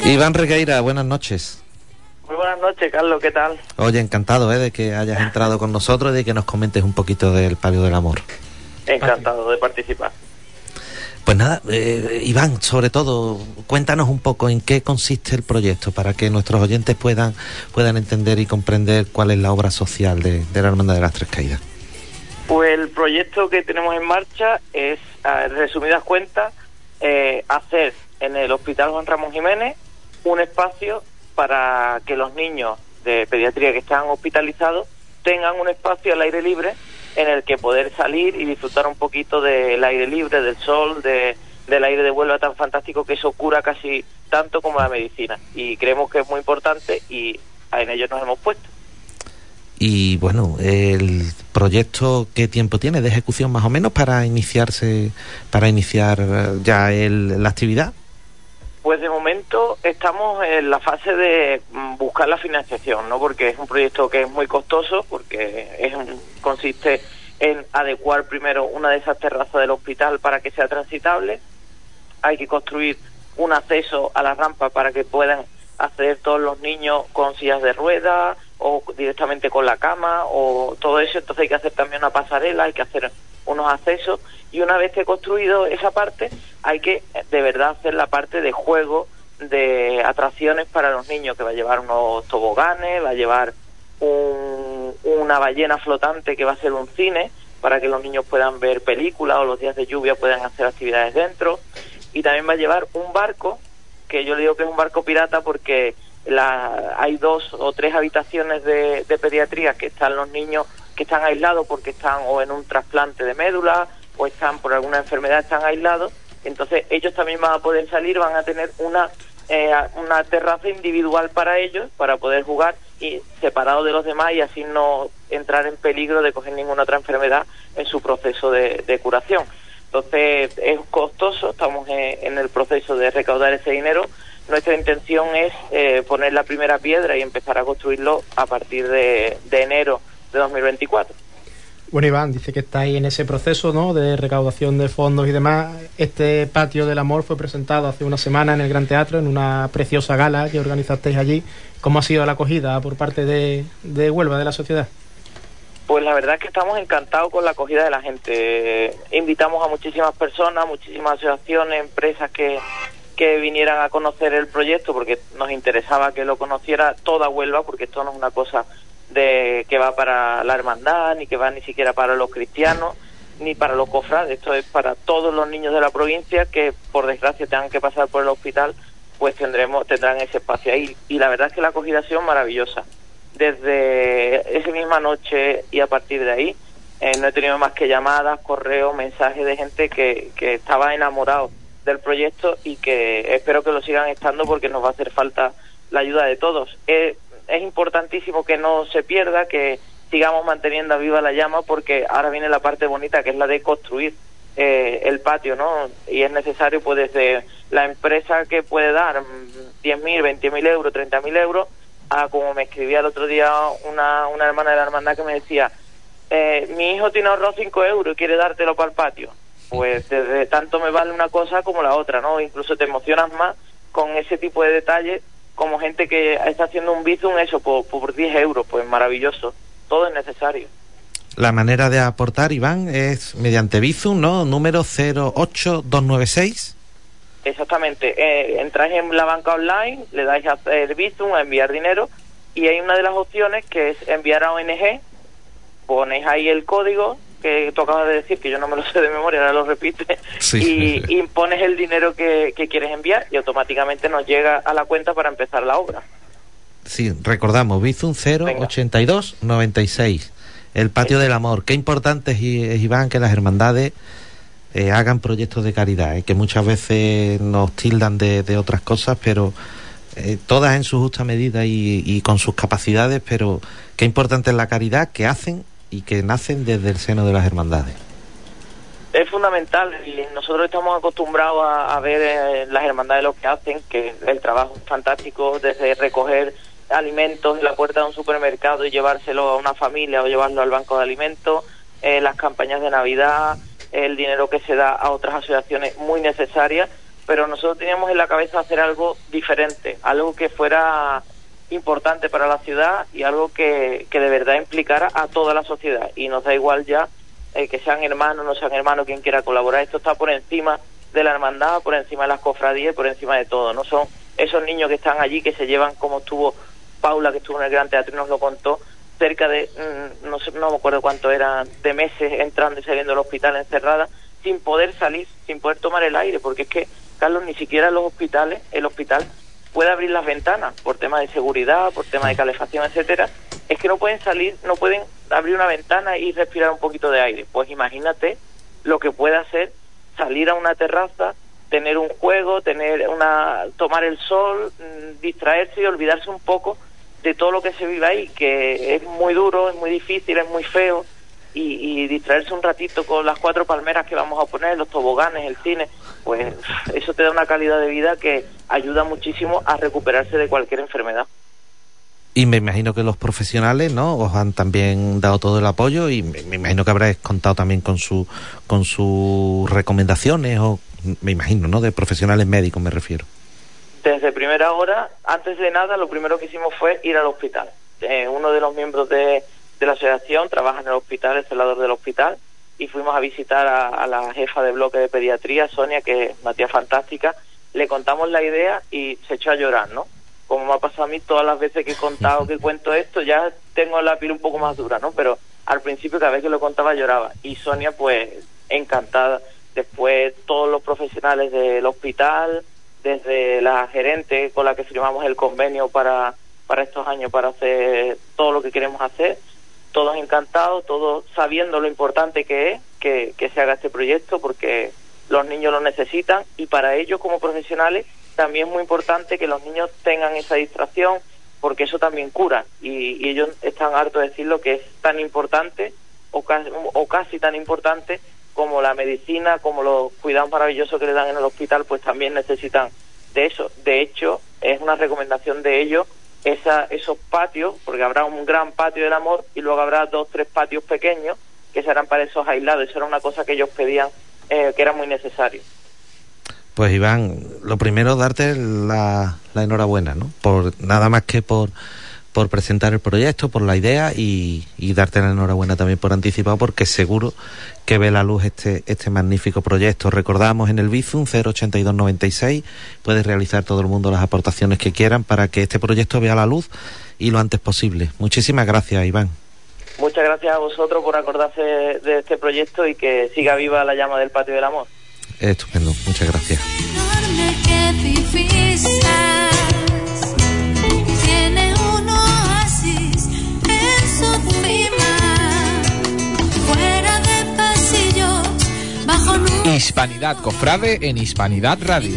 Iván Regueira, buenas noches. Muy buenas noches, Carlos, ¿qué tal? Oye, encantado de que hayas entrado con nosotros y de que nos comentes un poquito del Patio del Amor. Encantado de participar. Pues nada, Iván, sobre todo, cuéntanos un poco en qué consiste el proyecto para que nuestros oyentes puedan entender y comprender cuál es la obra social de la Hermandad de las Tres Caídas. Pues el proyecto que tenemos en marcha es, en resumidas cuentas, hacer en el Hospital Juan Ramón Jiménez un espacio para que los niños de pediatría que están hospitalizados tengan un espacio al aire libre en el que poder salir y disfrutar un poquito del aire libre, del sol, del aire de Huelva tan fantástico, que eso cura casi tanto como la medicina. Y creemos que es muy importante y en ello nos hemos puesto. Y bueno, el proyecto, ¿qué tiempo tiene de ejecución más o menos para iniciar ya la actividad? Pues de momento estamos en la fase de buscar la financiación, ¿no? Porque es un proyecto que es muy costoso, porque consiste en adecuar primero una de esas terrazas del hospital para que sea transitable. Hay que construir un acceso a la rampa para que puedan acceder todos los niños con sillas de ruedas o directamente con la cama o todo eso. Entonces hay que hacer también una pasarela, hay que hacer unos accesos, y una vez que he construido esa parte hay que de verdad hacer la parte de juego, de atracciones para los niños, que va a llevar unos toboganes, va a llevar una ballena flotante que va a ser un cine para que los niños puedan ver películas o los días de lluvia puedan hacer actividades dentro, y también va a llevar un barco, que yo le digo que es un barco pirata porque hay 2 o 3 habitaciones de pediatría que están los niños que están aislados porque están o en un trasplante de médula o están por alguna enfermedad, están aislados. Entonces ellos también van a poder salir, van a tener una terraza individual para ellos, para poder jugar y separados de los demás, y así no entrar en peligro de coger ninguna otra enfermedad en su proceso de curación. Entonces es costoso, estamos en el proceso de recaudar ese dinero. Nuestra intención es poner la primera piedra y empezar a construirlo a partir de enero de 2024. Bueno, Iván, dice que estáis en ese proceso, ¿no?, de recaudación de fondos y demás. Este Patio del Amor fue presentado hace una semana en el Gran Teatro, en una preciosa gala que organizasteis allí. ¿Cómo ha sido la acogida por parte de Huelva, de la sociedad? Pues la verdad es que estamos encantados con la acogida de la gente. Invitamos a muchísimas personas, muchísimas asociaciones, empresas que vinieran a conocer el proyecto, porque nos interesaba que lo conociera toda Huelva, porque esto no es una cosa que va para la hermandad, ni que va ni siquiera para los cristianos, ni para los cofrades. Esto es para todos los niños de la provincia que, por desgracia, tengan que pasar por el hospital, pues tendrán ese espacio ahí. Y la verdad es que la acogida ha sido maravillosa. Desde esa misma noche y a partir de ahí, no he tenido más que llamadas, correos, mensajes de gente que estaba enamorado del proyecto y que espero que lo sigan estando, porque nos va a hacer falta la ayuda de todos. Es importantísimo que no se pierda, que sigamos manteniendo viva la llama, porque ahora viene la parte bonita, que es la de construir el patio, ¿no? Y es necesario, pues, desde la empresa que puede dar 10.000, 20.000 euros, 30.000 euros, a como me escribía el otro día una hermana de la hermandad que me decía, mi hijo tiene ahorrado 5 euros y quiere dártelo para el patio. Pues desde tanto me vale una cosa como la otra, ¿no? Incluso te emocionas más con ese tipo de detalles, como gente que está haciendo un bizum, eso, por 10 euros, pues maravilloso. Todo es necesario. La manera de aportar, Iván, es mediante bizum, ¿no? Número 08296. Exactamente. Entráis en la banca online, le dais a hacer bizum, a enviar dinero, y hay una de las opciones que es enviar a ONG. Ponéis ahí el código que tú acabas de decir, que yo no me lo sé de memoria, ahora lo repite, sí. y pones el dinero que quieres enviar y automáticamente nos llega a la cuenta para empezar la obra. Sí, recordamos, Bizum 08296, el Patio del Amor. Qué importante es, Iván, que las hermandades hagan proyectos de caridad, que muchas veces nos tildan de otras cosas, pero todas en su justa medida y con sus capacidades, pero qué importante es la caridad que hacen y que nacen desde el seno de las hermandades. Es fundamental, y nosotros estamos acostumbrados a ver las hermandades lo que hacen, que el trabajo es fantástico, desde recoger alimentos en la puerta de un supermercado y llevárselo a una familia o llevarlo al banco de alimentos, las campañas de Navidad, el dinero que se da a otras asociaciones muy necesarias, pero nosotros teníamos en la cabeza hacer algo diferente, algo que fuera importante para la ciudad y algo que de verdad implicara a toda la sociedad, y nos da igual ya que sean hermanos, no sean hermanos, quien quiera colaborar. Esto está por encima de la hermandad, por encima de las cofradías, por encima de todo. No son esos niños que están allí, que se llevan, como estuvo Paula, que estuvo en el Gran Teatro y nos lo contó, cerca de, no me acuerdo cuánto era, de meses entrando y saliendo del hospital encerrada, sin poder salir, sin poder tomar el aire, porque es que, Carlos, ni siquiera el hospital puede abrir las ventanas, por tema de seguridad, por tema de calefacción, etcétera. Es que no pueden salir, no pueden abrir una ventana y respirar un poquito de aire. Pues imagínate lo que puede hacer salir a una terraza, tener un juego, tomar el sol, distraerse y olvidarse un poco de todo lo que se vive ahí, que es muy duro, es muy difícil, es muy feo, y distraerse un ratito con las 4 palmeras que vamos a poner, los toboganes, el cine, pues eso te da una calidad de vida que ayuda muchísimo a recuperarse de cualquier enfermedad. Y me imagino que los profesionales, ¿no?, os han también dado todo el apoyo, y me imagino que habréis contado también con sus recomendaciones, o me imagino, ¿no?, de profesionales médicos me refiero. Desde primera hora, antes de nada, lo primero que hicimos fue ir al hospital. Uno de los miembros de la asociación trabaja en el hospital, el celador del hospital, y fuimos a visitar a la jefa de bloque de pediatría, Sonia, que es una tía fantástica. Le contamos la idea y se echó a llorar, ¿no? Como me ha pasado a mí todas las veces que he contado, que cuento esto, ya tengo la piel un poco más dura, ¿no? Pero al principio, cada vez que lo contaba, lloraba. Y Sonia, pues, encantada. Después, todos los profesionales del hospital, desde la gerente con la que firmamos el convenio para estos años, para hacer todo lo que queremos hacer, todos encantados, todos sabiendo lo importante que es que se haga este proyecto, porque los niños lo necesitan, y para ellos como profesionales también es muy importante que los niños tengan esa distracción, porque eso también cura, y ellos están hartos de decirlo, que es tan importante o casi tan importante como la medicina, como los cuidados maravillosos que le dan en el hospital, pues también necesitan de eso. De hecho, es una recomendación de ellos esos patios, porque habrá un gran patio del amor y luego habrá 2 o 3 patios pequeños que serán para esos aislados. Eso era una cosa que ellos pedían, que era muy necesario. Pues Iván, lo primero, darte la enhorabuena, ¿no? Nada más que por presentar el proyecto, por la idea, y darte la enhorabuena también por anticipado, porque seguro que ve la luz este magnífico proyecto. Recordamos en el Bizum 08296, puedes realizar todo el mundo las aportaciones que quieran para que este proyecto vea la luz y lo antes posible. Muchísimas gracias, Iván. Muchas gracias a vosotros por acordarse de este proyecto y que siga viva la llama del Patio del Amor. Estupendo, muchas gracias. Hispanidad Cofrade en Hispanidad Radio.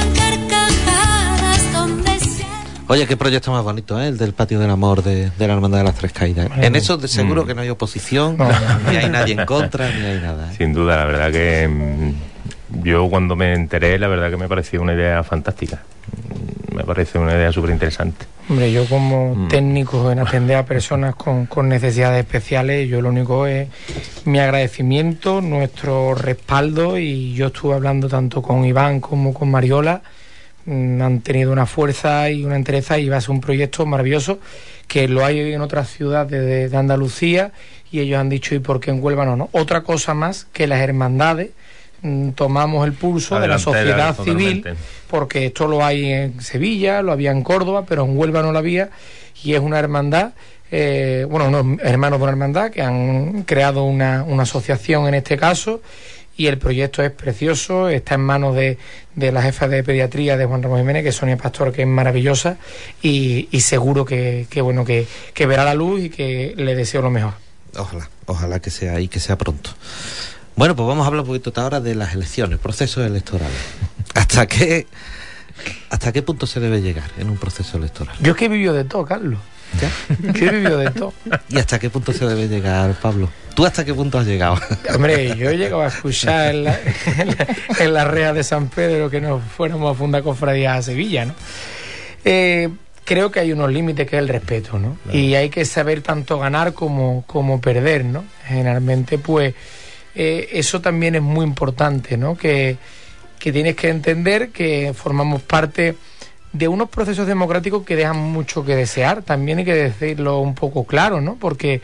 Oye, qué proyecto más bonito, ¿eh? El del Patio del Amor de la Hermandad de las Tres Caídas. En eso de seguro que no hay oposición, ni hay nadie en contra, ni hay nada, ¿eh? Sin duda, la verdad que yo cuando me enteré, la verdad que me pareció una idea fantástica. Me parece una idea súper interesante. Hombre, yo como técnico en atender a personas con necesidades especiales, yo lo único es mi agradecimiento, nuestro respaldo, y yo estuve hablando tanto con Iván como con Mariola. Han tenido una fuerza y una entereza, y va a ser un proyecto maravilloso, que lo hay en otras ciudades de Andalucía, y ellos han dicho, ¿y por qué en Huelva no? Otra cosa más que las hermandades tomamos el pulso de la sociedad civil, porque esto lo hay en Sevilla, lo había en Córdoba, pero en Huelva no lo había, y es una hermandad, unos hermanos de una hermandad que han creado una asociación en este caso, y el proyecto es precioso, está en manos de la jefa de pediatría de Juan Ramón Jiménez, que es Sonia Pastor, que es maravillosa, y seguro que verá la luz, y que le deseo lo mejor. Ojalá que sea, y que sea pronto. Bueno, pues vamos a hablar un poquito ahora de las elecciones, procesos electorales. ¿Hasta qué punto se debe llegar en un proceso electoral? Yo es que he vivido de todo, Carlos. ¿Ya? Yo he vivido de todo. ¿Y hasta qué punto se debe llegar, Pablo? ¿Tú hasta qué punto has llegado? Hombre, yo he llegado a escuchar en la rea de San Pedro que nos fuéramos a fundar cofradías a Sevilla, ¿no? Creo que hay unos límites, que es el respeto, ¿no? Claro. Y hay que saber tanto ganar como perder, ¿no? Generalmente, pues, eso también es muy importante, ¿no? Que que tienes que entender que formamos parte de unos procesos democráticos que dejan mucho que desear, también hay que decirlo un poco claro, ¿no? Porque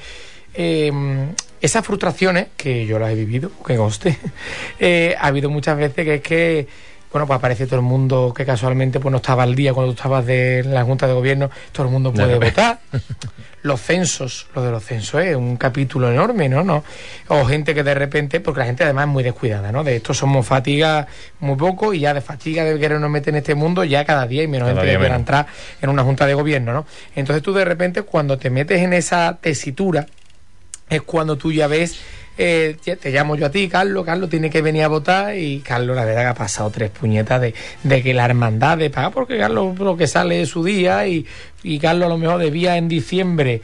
esas frustraciones, que yo las he vivido, que conste, ha habido muchas veces que es que, bueno, pues aparece todo el mundo que casualmente pues no estaba al día cuando tú estabas de la Junta de Gobierno, todo el mundo puede votar. Los censos, lo de los censos es un capítulo enorme, ¿no? O gente que de repente, porque la gente además es muy descuidada, ¿no? De esto somos fatiga muy poco y ya de fatiga de querernos meter en este mundo ya cada día hay menos gente que quiera entrar en una Junta de Gobierno, ¿no? Entonces tú de repente cuando te metes en esa tesitura es cuando tú ya ves, te llamo yo a ti, Carlos tiene que venir a votar y Carlos la verdad que ha pasado 3 puñetas de que la hermandad de pagar, porque Carlos lo que sale es su día y Carlos a lo mejor debía en diciembre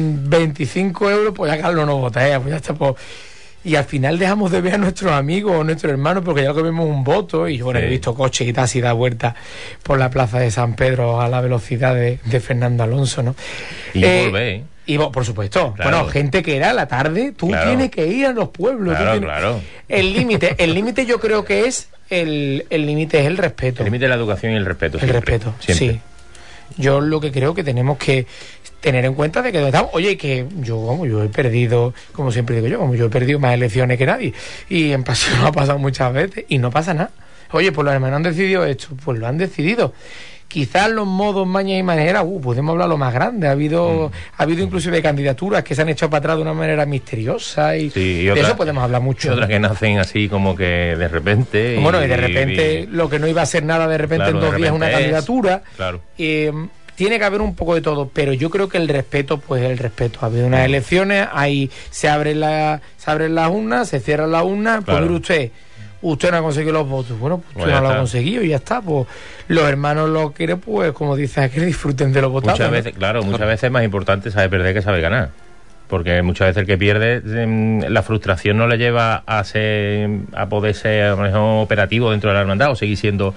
25 euros, pues ya Carlos no vota, pues ya está, pues. Y al final dejamos de ver a nuestros amigos o nuestros hermanos porque ya lo que vemos es un voto y bueno, he visto coches y taxis dar vueltas por la plaza de San Pedro a la velocidad de Fernando Alonso, ¿no? Y volver, Y por supuesto, claro. Bueno, gente que era a la tarde, tú tienes que ir a los pueblos. Claro. El límite yo creo que es el límite es el respeto. El límite de la educación y el respeto. El respeto, siempre. Sí. Yo lo que creo que tenemos que tener en cuenta de que estamos, oye, que yo he perdido, como siempre digo yo he perdido más elecciones que nadie y en pasión ha pasado muchas veces y no pasa nada. Oye, pues los hermanos han decidido esto, pues lo han decidido. Quizás los modos, mañas y maneras, podemos hablar lo más grande. Ha habido inclusive candidaturas que se han hecho para atrás de una manera misteriosa y de eso podemos hablar mucho. Y otras que nacen así como que de repente. Bueno, y de repente lo que no iba a ser nada de repente en 2 días una candidatura. Claro. Tiene que haber un poco de todo, pero yo creo que el respeto, pues el respeto. Ha habido unas elecciones, ahí se abren las urnas, se cierran las urnas, pues mire usted no ha conseguido los votos. Bueno, pues usted no lo ha conseguido y ya está. Pues los hermanos lo quieren, pues como dices, que disfruten de los votados. Muchas veces es más importante saber perder que saber ganar. Porque muchas veces el que pierde, la frustración no le lleva a poder ser a lo mejor operativo dentro de la hermandad o seguir siendo...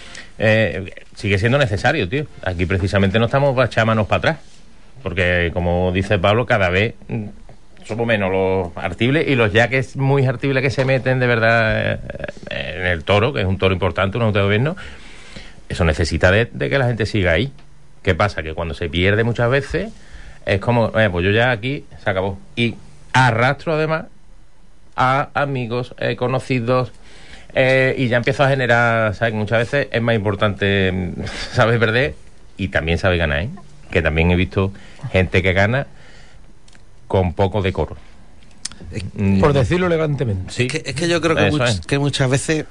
sigue siendo necesario, tío. Aquí precisamente no estamos para echar manos para atrás. Porque, como dice Pablo, cada vez... somos menos los artibles y los ya que es muy artibles que se meten de verdad en el toro, que es un toro importante, un autogobierno, eso necesita de que la gente siga ahí. ¿Qué pasa? Que cuando se pierde muchas veces es como, pues yo ya aquí se acabó. Y arrastro además a amigos, conocidos, y ya empiezo a generar, ¿sabes? Muchas veces es más importante saber perder y también saber ganar, que también he visto gente que gana con poco decoro. Por decirlo elegantemente. Sí. Es que yo creo que muchas veces,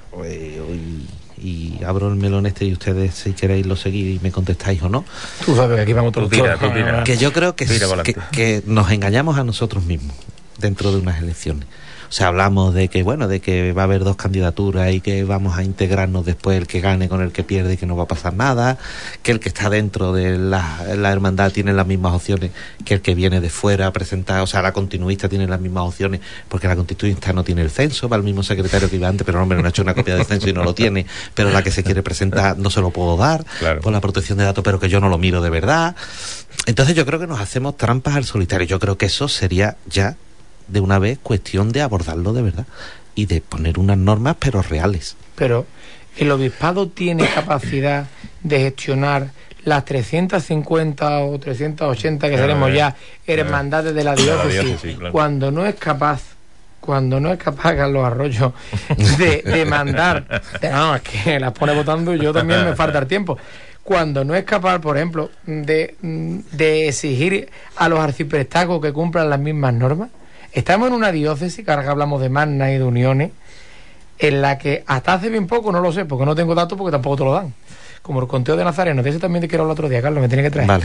y abro el melón y ustedes si queréis lo seguir y me contestáis o no. Tú sabes que aquí vamos todos. Que yo creo que nos engañamos a nosotros mismos dentro de unas elecciones. O sea, hablamos de que va a haber 2 candidaturas y que vamos a integrarnos después el que gane con el que pierde y que no va a pasar nada, que el que está dentro de la hermandad tiene las mismas opciones que el que viene de fuera a presentar, o sea, la continuista tiene las mismas opciones porque la continuista no tiene el censo, va el mismo secretario que iba antes, pero no ha hecho una copia del censo y no lo tiene, pero la que se quiere presentar no se lo puedo dar, por la protección de datos, pero que yo no lo miro de verdad. Entonces yo creo que nos hacemos trampas al solitario. Yo creo que eso sería ya de una vez cuestión de abordarlo de verdad y de poner unas normas pero reales. Pero el obispado tiene capacidad de gestionar las 350 o 380 que seremos ya hermandades de la diócesis, claro. Cuando no es capaz Carlos Arroyo de mandar, no, es que las pone votando, yo también me falta el tiempo. Cuando no es capaz, por ejemplo, de exigir a los arciprestazgos que cumplan las mismas normas. Estamos en una diócesis, que ahora que hablamos de magnas y de uniones, en la que hasta hace bien poco, no lo sé, porque no tengo datos, porque tampoco te lo dan. Como el conteo de Nazareno, de ese también te quiero hablar otro día, Carlos, me tiene que traer. Vale.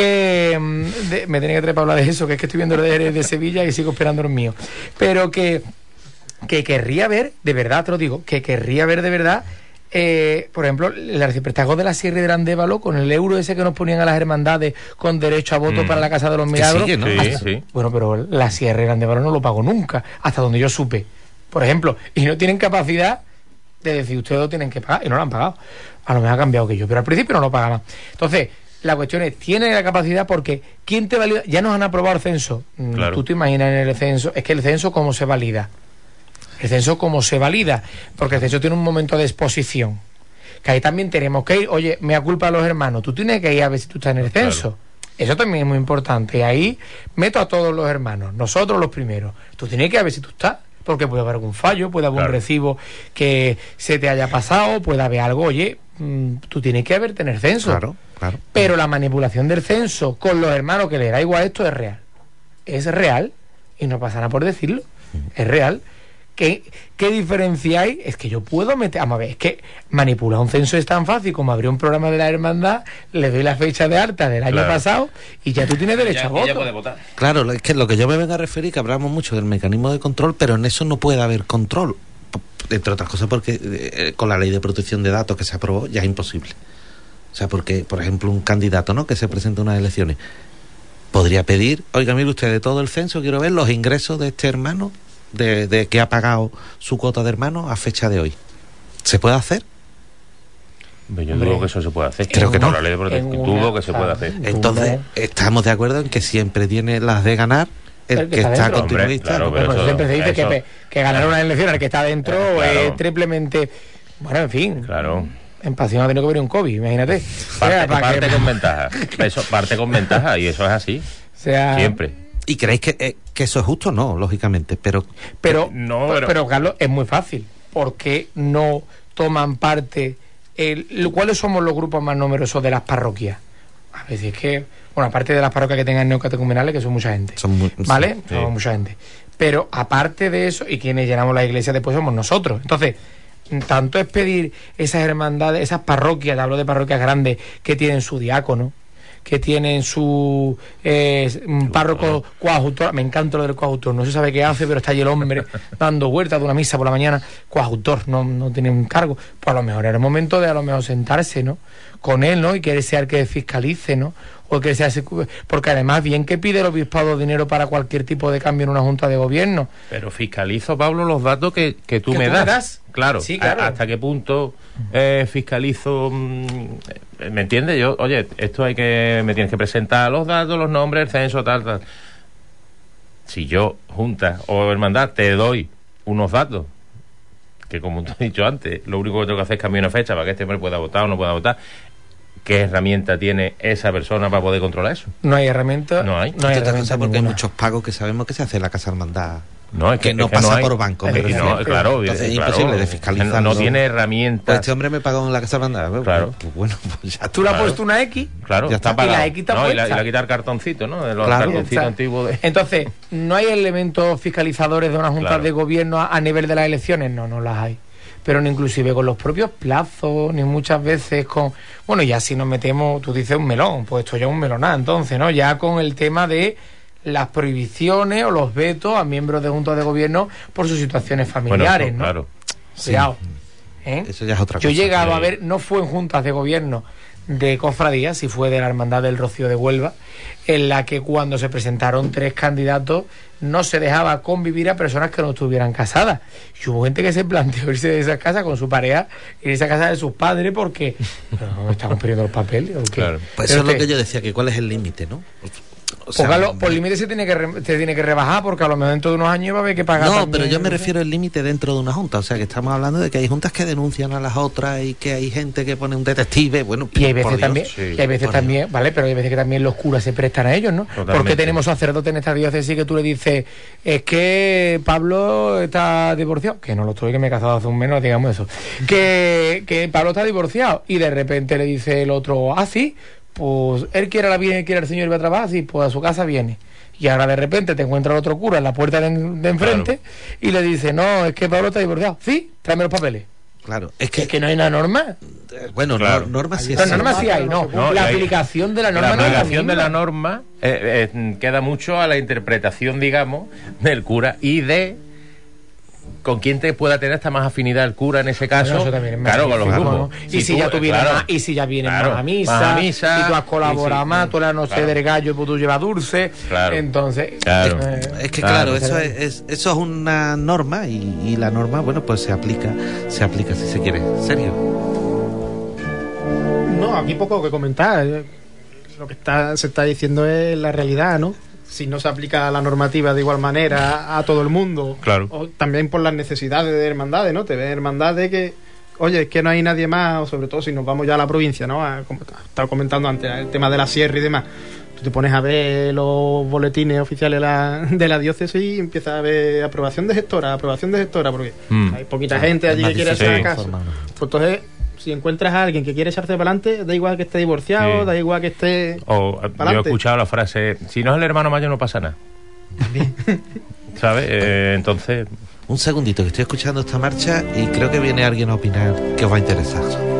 Me tiene que traer para hablar de eso, que es que estoy viendo el de Sevilla y sigo esperando el mío. Pero que querría ver, de verdad te lo digo, que querría ver de verdad, por ejemplo, el arciprestazgo de la Sierra de Andévalo, con el euro ese que nos ponían a las hermandades con derecho a voto para la Casa de los Milagros. Sigue, ¿no? Sí. Bueno, pero la Sierra de Andévalo no lo pagó nunca, hasta donde yo supe, por ejemplo, y no tienen capacidad de decir ustedes lo tienen que pagar, y no lo han pagado. A lo mejor ha cambiado que yo, pero al principio no lo pagaban. Entonces, la cuestión es, tiene la capacidad porque ¿quién te valida? Ya nos han aprobado el censo. Claro. Tú te imaginas en el censo, es que el censo ¿cómo se valida? El censo, ¿cómo se valida? Porque el censo tiene un momento de exposición. Que ahí también tenemos que ir, oye, me da culpa a los hermanos, tú tienes que ir a ver si tú estás en el censo. Claro. Eso también es muy importante. Y ahí meto a todos los hermanos, nosotros los primeros. Tú tienes que ir a ver si tú estás, porque puede haber algún fallo, puede haber un recibo que se te haya pasado, puede haber algo, oye, tú tienes que haberte en el censo. Claro. Pero la manipulación del censo con los hermanos que le da igual esto es real. Es real, y no pasa nada por decirlo. Es real. ¿Qué diferencia hay? Es que yo puedo meter... Vamos a ver, es que manipular un censo es tan fácil como abrir un programa de la hermandad, le doy la fecha de alta del año pasado y ya tú tienes derecho a voto. Ya puede votar. Claro, es que lo que yo me vengo a referir, que hablamos mucho del mecanismo de control, pero en eso no puede haber control. Entre otras cosas porque con la ley de protección de datos que se aprobó ya es imposible. O sea, porque, por ejemplo, un candidato, ¿no?, que se presenta a unas elecciones, podría pedir, oiga, mire usted, de todo el censo quiero ver los ingresos de este hermano, de que ha pagado su cuota de hermano a fecha de hoy. ¿Se puede hacer? Yo dudo que eso se pueda hacer. Creo que no. La ley de protección, dudo que se pueda hacer. Entonces, estamos de acuerdo en que siempre tiene las de ganar el que está continuista. Claro, pero eso, siempre se dice que ganar una elección al que está dentro es triplemente... Bueno, en fin. Claro. En Pasión ha tenido que venir un COVID, imagínate. Parte con ventaja. Eso parte con ventaja y eso es así. Siempre. ¿Y creéis que eso es justo? No, lógicamente, pero Carlos, es muy fácil. ¿Por qué no toman parte? ¿Cuáles somos los grupos más numerosos de las parroquias? A veces es que, bueno, aparte de las parroquias que tengan neocatecumenales, que son mucha gente, ¿vale? Sí. Somos mucha gente. Pero aparte de eso, y quienes llenamos la iglesia después somos nosotros. Entonces, tanto es pedir esas hermandades, esas parroquias, hablo de parroquias grandes, que tienen su diácono, que tienen su párroco coadjutor. Me encanta lo del coadjutor, no se sabe qué hace, pero está allí el hombre dando vueltas de una misa por la mañana. Coadjutor, no tiene un cargo. Pues a lo mejor era el momento de a lo mejor sentarse, ¿no?, con él, ¿no?, y que él sea el que fiscalice, ¿no?, o que sea, porque además bien que pide el obispado dinero para cualquier tipo de cambio en una junta de gobierno. Pero fiscalizo, Pablo, los datos que tú me das. Claro, sí, claro. ¿Hasta qué punto fiscalizo? ¿Me entiendes? Yo, oye, esto me tienes que presentar los datos, los nombres, el censo, tal. Si yo, junta o hermandad, te doy unos datos, que como te he dicho antes, lo único que tengo que hacer es cambiar una fecha para que este hombre pueda votar o no pueda votar. ¿Qué herramienta tiene esa persona para poder controlar eso? No hay herramienta. No hay herramienta porque hay muchos pagos que sabemos que se hace en la Casa Hermandad. No, es que no pasa por banco. Claro, entonces es imposible de fiscalizar. No tiene herramientas. Pues este hombre me pagó en la Casa Hermandad. Claro. Pues bueno, pues ya. Tú le has puesto una X. Claro, ya está pagado. Y la X está puesta. Y la quita el cartoncito, ¿no? De los cartoncitos antiguos. Entonces, ¿no hay elementos fiscalizadores de una junta de gobierno a nivel de las elecciones? No las hay. Pero no inclusive con los propios plazos, ni muchas veces con... Bueno, ya si nos metemos, tú dices un melón, pues esto ya es un melonada, entonces, ¿no? Ya con el tema de las prohibiciones o los vetos a miembros de juntas de gobierno por sus situaciones familiares, ¿no? Claro. Cuidado. Eso ya es otra cosa. Yo he llegado a ver, no fue en juntas de gobierno de cofradías, si fue de la Hermandad del Rocío de Huelva, en la que cuando se presentaron 3 candidatos no se dejaba convivir a personas que no estuvieran casadas. Y hubo gente que se planteó irse de esa casa con su pareja, irse a casa de sus padres porque no estamos perdiendo los papeles. Claro. Pues eso es lo que yo decía, que cuál es el límite, ¿no? O sea, por límite se tiene que rebajar, porque a lo mejor dentro de unos años va a haber que pagar. No, pero yo me refiero al límite dentro de una junta. O sea, que estamos hablando de que hay juntas que denuncian a las otras y que hay gente que pone un detective. Bueno, y hay veces también, ¿vale? Pero hay veces que también los curas se prestan a ellos, ¿no? Totalmente. Porque tenemos sacerdotes en esta diócesis que tú le dices, es que Pablo está divorciado, que no lo estoy, que me he casado hace un mes, no digamos eso, que Pablo está divorciado, y de repente le dice el otro, sí, pues él quiere a la Virgen, quiere al Señor y va a trabajar, sí, pues a su casa viene. Y ahora de repente te encuentra el otro cura en la puerta de enfrente, claro, y le dice, no, es que Pablo está divorciado. Sí, tráeme los papeles. Claro, es que no hay una norma. Bueno, claro, normas sí hay. Normas sí hay, no. La aplicación de la norma. La aplicación de la norma queda mucho a la interpretación, digamos, del cura y de con quién te pueda tener hasta más afinidad el cura en ese caso. Eso también es más claro, con los grupos. ¿no? Y si ya tuvieras más, y si ya vienes más a misa, y tú has colaborado más, tú la noche del gallo, pues tú llevas dulce. Claro. Entonces, es que claro, eso es una norma y la norma, bueno, pues se aplica si se quiere. ¿Serio? No, aquí poco que comentar. Lo que se está diciendo es la realidad, ¿no? si no se aplica la normativa de igual manera a todo el mundo. Claro. O también por las necesidades de hermandades, ¿no? Te ven hermandades que, oye, es que no hay nadie más, o sobre todo si nos vamos ya a la provincia, ¿no? Como estaba comentando antes, el tema de la sierra y demás. Tú te pones a ver los boletines oficiales de la diócesis y empiezas a ver aprobación de gestora, porque hay poquita gente allí que quiere hacer caso. Pues entonces, si encuentras a alguien que quiere echarse para adelante, da igual que esté divorciado, da igual que esté yo he escuchado la frase, si no es el hermano mayor no pasa nada. También. ¿Sabes? Entonces... Un segundito, que estoy escuchando esta marcha y creo que viene alguien a opinar que os va a interesar.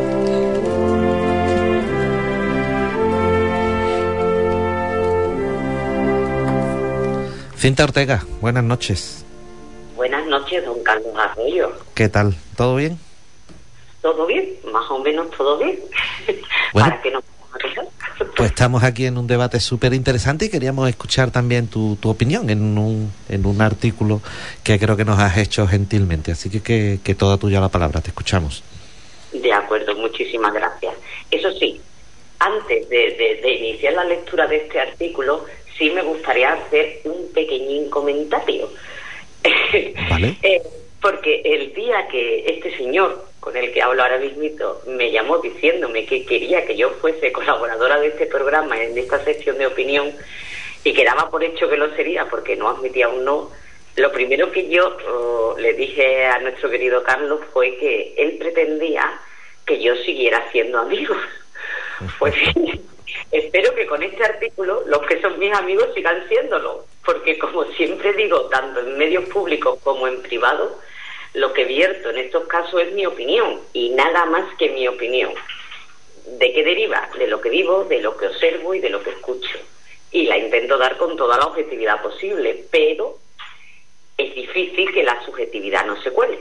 Cinta Ortega, buenas noches. Buenas noches, don Carlos Arroyo. ¿Qué tal? ¿Todo bien? ¿Todo bien? Más o menos todo bien. Bueno, ¿Para qué nos vamos a quejar? Pues estamos aquí en un debate súper interesante y queríamos escuchar también tu opinión en un artículo que creo que nos has hecho gentilmente. Así que toda tuya la palabra, te escuchamos. De acuerdo, muchísimas gracias. Eso sí, antes de iniciar la lectura de este artículo, sí me gustaría hacer un pequeñín comentario. ¿Vale? Porque el día que este señor, con el que hablo ahora mismito, me llamó diciéndome que quería que yo fuese colaboradora de este programa en esta sección de opinión y que daba por hecho que lo sería porque no admitía un no, lo primero que yo le dije a nuestro querido Carlos fue que él pretendía que yo siguiera siendo amigos. Pues espero que con este artículo los que son mis amigos sigan siéndolo, porque como siempre digo, tanto en medios públicos como en privado, lo que vierto en estos casos es mi opinión y nada más que mi opinión. ¿De qué deriva? De lo que vivo, de lo que observo y de lo que escucho. Y la intento dar con toda la objetividad posible, pero es difícil que la subjetividad no se cuele.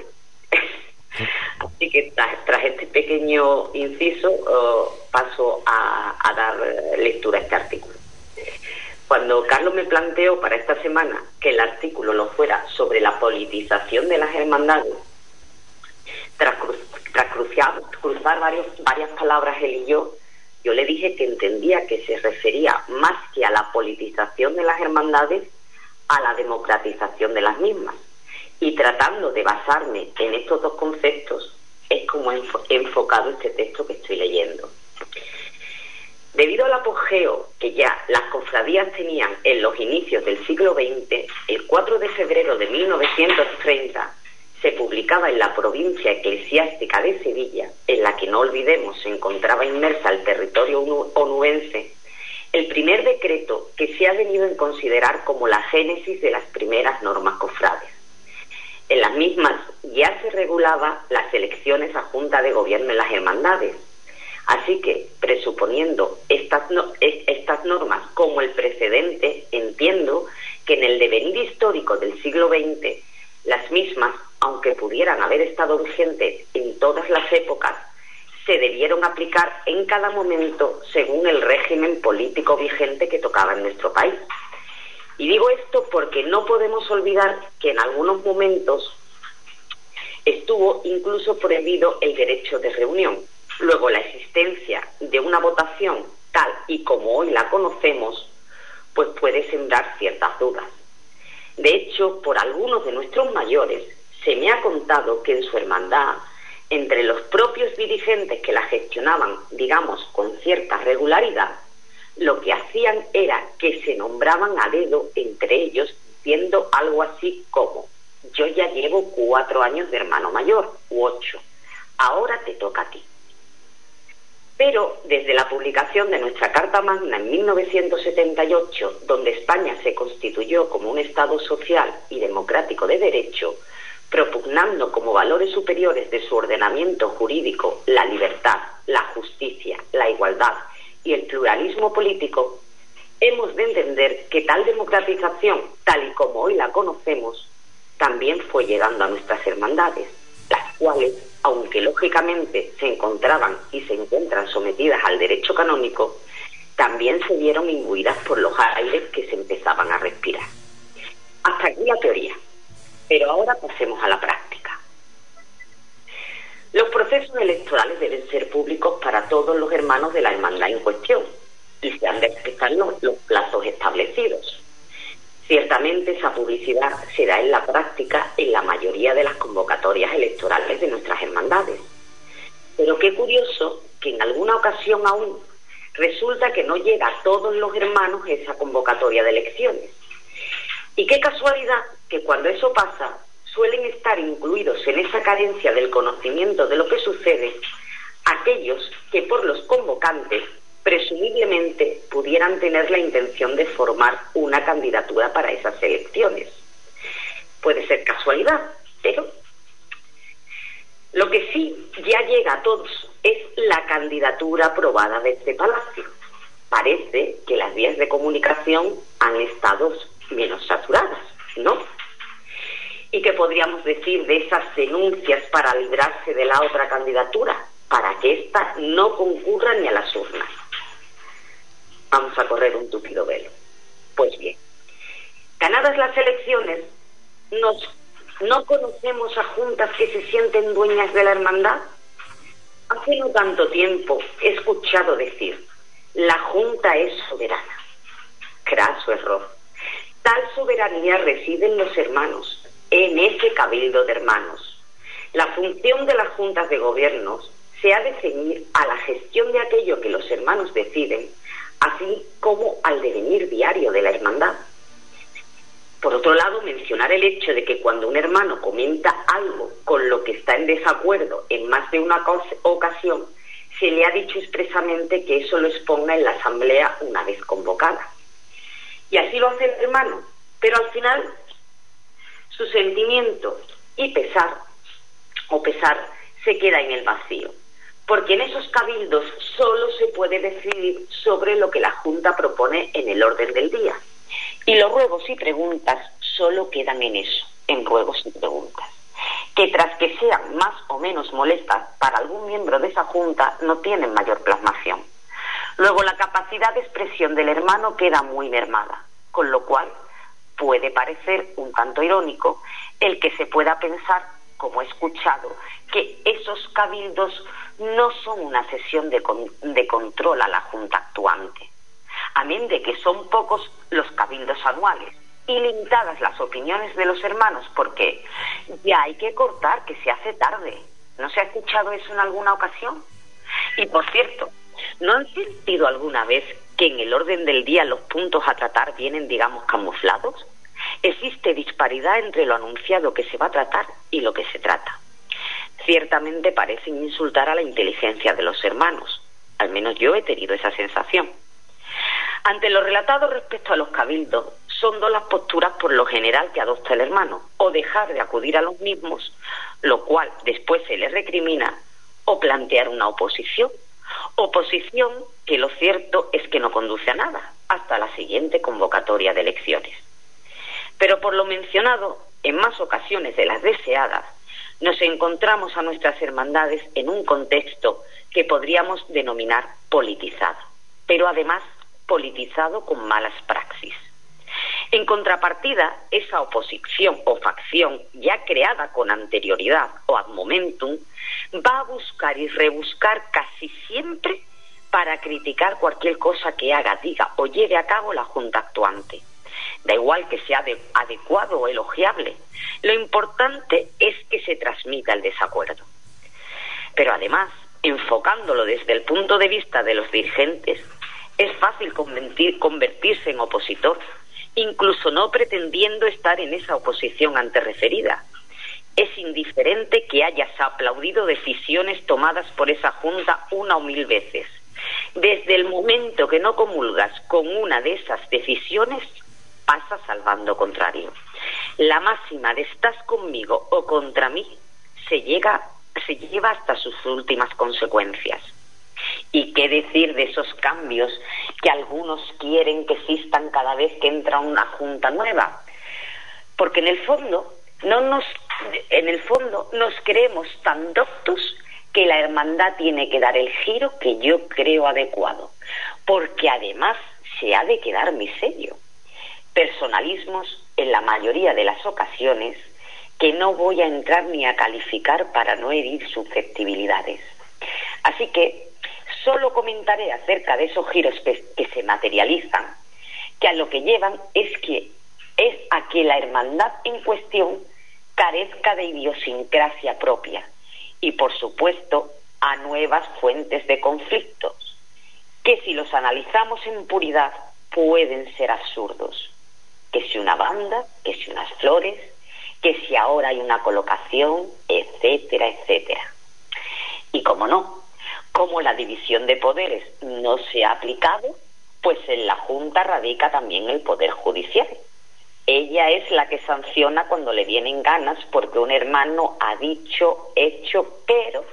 Así que tras este pequeño inciso paso a dar lectura a este artículo. Cuando Carlos me planteó para esta semana que el artículo lo fuera sobre la politización de las hermandades, tras cruzar varias palabras él y yo le dije que entendía que se refería más que a la politización de las hermandades, a la democratización de las mismas. Y tratando de basarme en estos dos conceptos, es como he enfocado este texto que estoy leyendo. Debido al apogeo que ya las cofradías tenían en los inicios del siglo XX, el 4 de febrero de 1930 se publicaba en la provincia eclesiástica de Sevilla, en la que no olvidemos se encontraba inmersa el territorio onubense, el primer decreto que se ha venido a considerar como la génesis de las primeras normas cofrades. En las mismas ya se regulaba las elecciones a Junta de Gobierno en las hermandades. Así que, presuponiendo estas normas como el precedente, entiendo que en el devenir histórico del siglo XX, las mismas, aunque pudieran haber estado vigentes en todas las épocas, se debieron aplicar en cada momento según el régimen político vigente que tocaba en nuestro país. Y digo esto porque no podemos olvidar que en algunos momentos estuvo incluso prohibido el derecho de reunión. Luego, la existencia de una votación tal y como hoy la conocemos, pues puede sembrar ciertas dudas. De hecho, por algunos de nuestros mayores, se me ha contado que en su hermandad, entre los propios dirigentes que la gestionaban, digamos, con cierta regularidad, lo que hacían era que se nombraban a dedo entre ellos, diciendo algo así como: yo ya llevo 4 años de hermano mayor, u 8, ahora te toca a ti. Pero desde la publicación de nuestra Carta Magna en 1978, donde España se constituyó como un Estado social y democrático de derecho, propugnando como valores superiores de su ordenamiento jurídico la libertad, la justicia, la igualdad y el pluralismo político, hemos de entender que tal democratización, tal y como hoy la conocemos, también fue llegando a nuestras hermandades, las cuales, aunque lógicamente se encontraban y se encuentran sometidas al derecho canónico, también se vieron imbuidas por los aires que se empezaban a respirar. Hasta aquí la teoría, pero ahora pasemos a la práctica. Los procesos electorales deben ser públicos para todos los hermanos de la hermandad en cuestión y se han de respetar los plazos establecidos. Ciertamente esa publicidad se da en la práctica en la mayoría de las convocatorias electorales de nuestras hermandades. Pero qué curioso que en alguna ocasión aún resulta que no llega a todos los hermanos esa convocatoria de elecciones. Y qué casualidad que cuando eso pasa suelen estar incluidos en esa carencia del conocimiento de lo que sucede aquellos que por los convocantes presumiblemente pudieran tener la intención de formar una candidatura para esas elecciones. Puede ser casualidad, pero lo que sí ya llega a todos es la candidatura aprobada de este palacio. Parece que las vías de comunicación han estado menos saturadas, ¿no? ¿Y qué podríamos decir de esas denuncias para librarse de la otra candidatura, para que ésta no concurra ni a las urnas? Vamos a correr un tupido velo. Pues bien, ganadas las elecciones, ¿no conocemos a juntas que se sienten dueñas de la hermandad? Hace no tanto tiempo he escuchado decir, la Junta es soberana. Craso error. Tal soberanía reside en los hermanos, en ese cabildo de hermanos. La función de las juntas de gobierno se ha de ceñir a la gestión de aquello que los hermanos deciden, así como al devenir diario de la hermandad. Por otro lado, mencionar el hecho de que cuando un hermano comenta algo con lo que está en desacuerdo en más de una ocasión, se le ha dicho expresamente que eso lo exponga en la asamblea una vez convocada. Y así lo hace el hermano, pero al final su sentimiento y pesar se queda en el vacío, porque en esos cabildos solo se puede decidir sobre lo que la Junta propone en el orden del día. Y los ruegos y preguntas solo quedan en eso, en ruegos y preguntas, que tras que sean más o menos molestas para algún miembro de esa Junta, no tienen mayor plasmación. Luego la capacidad de expresión del hermano queda muy mermada, con lo cual puede parecer un tanto irónico el que se pueda pensar, como he escuchado, que esos cabildos no son una sesión de control a la Junta actuante. Amén de que son pocos los cabildos anuales y limitadas las opiniones de los hermanos, porque ya hay que cortar, que se hace tarde. ¿No se ha escuchado eso en alguna ocasión? Y por cierto, ¿no han sentido alguna vez que en el orden del día los puntos a tratar vienen, digamos, camuflados? Existe disparidad entre lo anunciado que se va a tratar y lo que se trata. Ciertamente parecen insultar a la inteligencia de los hermanos. Al menos yo he tenido esa sensación. Ante lo relatado respecto a los cabildos, son dos las posturas por lo general que adopta el hermano: o dejar de acudir a los mismos, lo cual después se le recrimina, o plantear una oposición que lo cierto es que no conduce a nada, hasta la siguiente convocatoria de elecciones. Pero por lo mencionado, en más ocasiones de las deseadas, nos encontramos a nuestras hermandades en un contexto que podríamos denominar politizado, pero además politizado con malas praxis. En contrapartida, esa oposición o facción ya creada con anterioridad o ad momentum va a buscar y rebuscar casi siempre para criticar cualquier cosa que haga, diga o lleve a cabo la Junta actuante. Da igual que sea adecuado o elogiable, lo importante es que se transmita el desacuerdo. Pero además, enfocándolo desde el punto de vista de los dirigentes, es fácil convertirse en opositor, incluso no pretendiendo estar en esa oposición anterreferida. Es indiferente que hayas aplaudido decisiones tomadas por esa Junta una o mil veces. Desde el momento que no comulgas con una de esas decisiones, pasas al bando contrario. La máxima de estás conmigo o contra mí se lleva hasta sus últimas consecuencias. ¿Y qué decir de esos cambios que algunos quieren que existan cada vez que entra una Junta nueva? Porque en el fondo nos creemos tan doctos que la hermandad tiene que dar el giro que yo creo adecuado, porque además se ha de quedar mi sello. Personalismos en la mayoría de las ocasiones que no voy a entrar ni a calificar para no herir susceptibilidades. Así que solo comentaré acerca de esos giros que se materializan, que a lo que llevan es es a que la hermandad en cuestión carezca de idiosincrasia propia y, por supuesto, a nuevas fuentes de conflictos, que si los analizamos en puridad pueden ser absurdos. Que si una banda, que si unas flores, que si ahora hay una colocación, etcétera, etcétera. Y como no, como la división de poderes no se ha aplicado, pues en la Junta radica también el Poder Judicial. Ella es la que sanciona cuando le vienen ganas porque un hermano ha dicho, hecho, pero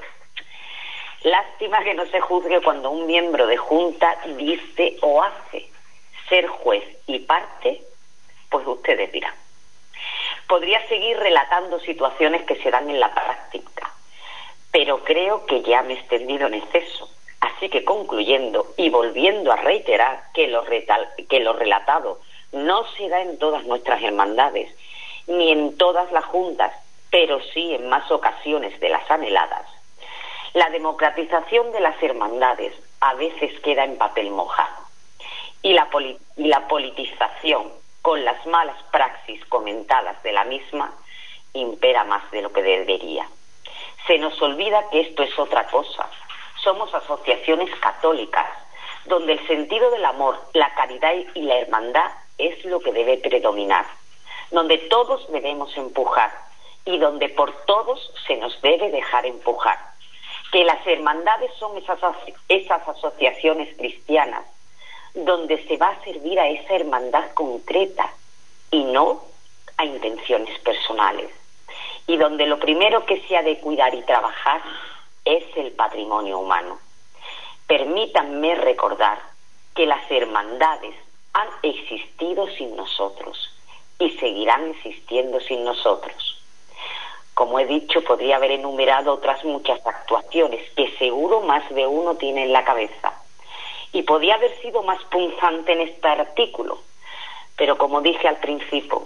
lástima que no se juzgue cuando un miembro de Junta dice o hace. Ser juez y parte, pues ustedes dirán. Podría seguir relatando situaciones que se dan en la práctica, pero creo que ya me he extendido en exceso. Así que concluyendo y volviendo a reiterar que lo relatado no se da en todas nuestras hermandades, ni en todas las juntas, pero sí en más ocasiones de las anheladas. La democratización de las hermandades a veces queda en papel mojado y la politización con las malas praxis comentadas de la misma impera más de lo que debería. Se nos olvida que esto es otra cosa. Somos asociaciones católicas, donde el sentido del amor, la caridad y la hermandad es lo que debe predominar, donde todos debemos empujar y donde por todos se nos debe dejar empujar. Que las hermandades son esas asociaciones cristianas, donde se va a servir a esa hermandad concreta y no a intenciones personales. Y donde lo primero que se ha de cuidar y trabajar es el patrimonio humano. Permítanme recordar que las hermandades han existido sin nosotros y seguirán existiendo sin nosotros. Como he dicho, podría haber enumerado otras muchas actuaciones que seguro más de uno tiene en la cabeza. Y podía haber sido más punzante en este artículo, pero como dije al principio,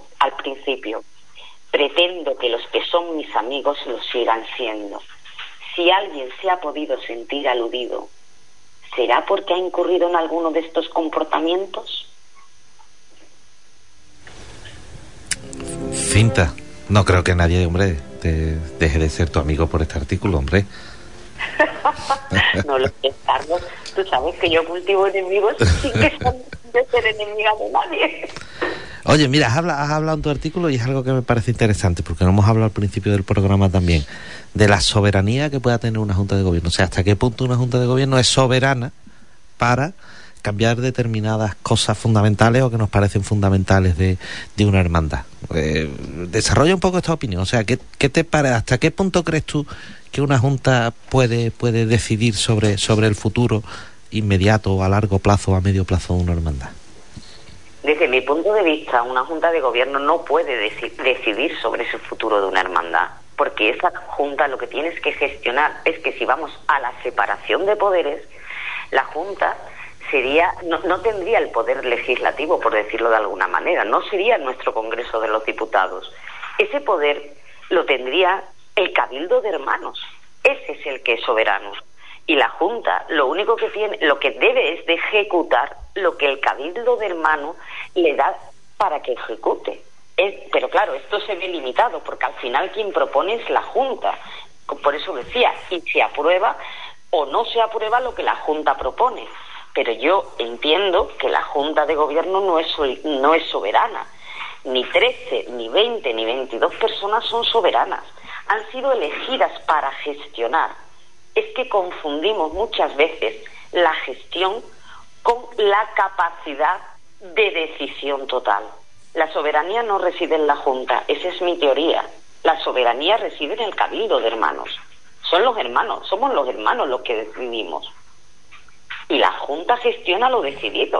pretendo que los que son mis amigos lo sigan siendo. Si alguien se ha podido sentir aludido, ¿será porque ha incurrido en alguno de estos comportamientos? Cinta, no creo que nadie, hombre, deje de ser tu amigo por este artículo, hombre. No lo sé, Carlos. Tú sabes que yo cultivo enemigos sin que sean de ser enemiga de nadie. Oye, mira, has hablado en tu artículo y es algo que me parece interesante, porque no hemos hablado al principio del programa también, de la soberanía que pueda tener una Junta de Gobierno. O sea, hasta qué punto una Junta de Gobierno es soberana para cambiar determinadas cosas fundamentales o que nos parecen fundamentales de una hermandad. Desarrolla un poco esta opinión. O sea, ¿qué te parece? ¿Hasta qué punto crees tú que una Junta puede decidir sobre el futuro inmediato o a largo plazo o a medio plazo de una hermandad? Desde mi punto de vista, una Junta de Gobierno no puede decidir sobre ese futuro de una hermandad, porque esa Junta lo que tienes que gestionar es que si vamos a la separación de poderes, la Junta no tendría el poder legislativo, por decirlo de alguna manera, no sería nuestro Congreso de los Diputados. Ese poder lo tendría el Cabildo de Hermanos, ese es el que es soberano. Y la Junta lo único que tiene, lo que debe es de ejecutar lo que el Cabildo de Hermanos le da para que ejecute. Pero claro, esto se ve limitado, porque al final quien propone es la Junta. Por eso decía, y se aprueba o no se aprueba lo que la Junta propone. Pero yo entiendo que la Junta de Gobierno no es soberana. Ni 13, ni 20, ni 22 personas son soberanas. Han sido elegidas para gestionar. Es que confundimos muchas veces la gestión con la capacidad de decisión total. La soberanía no reside en la Junta, esa es mi teoría. La soberanía reside en el Cabildo de Hermanos. Son los hermanos, somos los hermanos los que decidimos. Y la Junta gestiona lo decidido.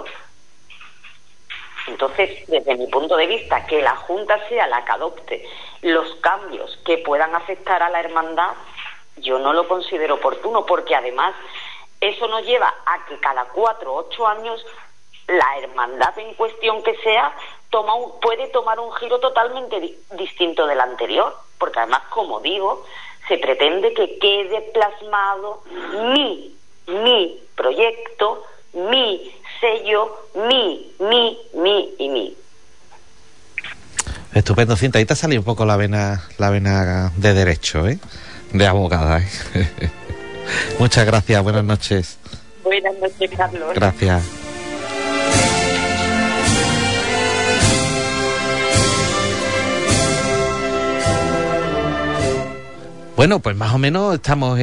Entonces, desde mi punto de vista, que la Junta sea la que adopte los cambios que puedan afectar a la hermandad, yo no lo considero oportuno, porque además eso nos lleva a que cada 4 o 8 años la hermandad en cuestión que sea puede tomar un giro totalmente distinto del anterior, porque además, como digo, se pretende que quede plasmado mi proyecto, mi sello, mi y mi. Estupendo, Cinta. Ahí te ha salido un poco la vena de derecho, ¿eh? De abogada, ¿eh? Muchas gracias, buenas noches. Buenas noches, Carlos. Gracias. Bueno, pues más o menos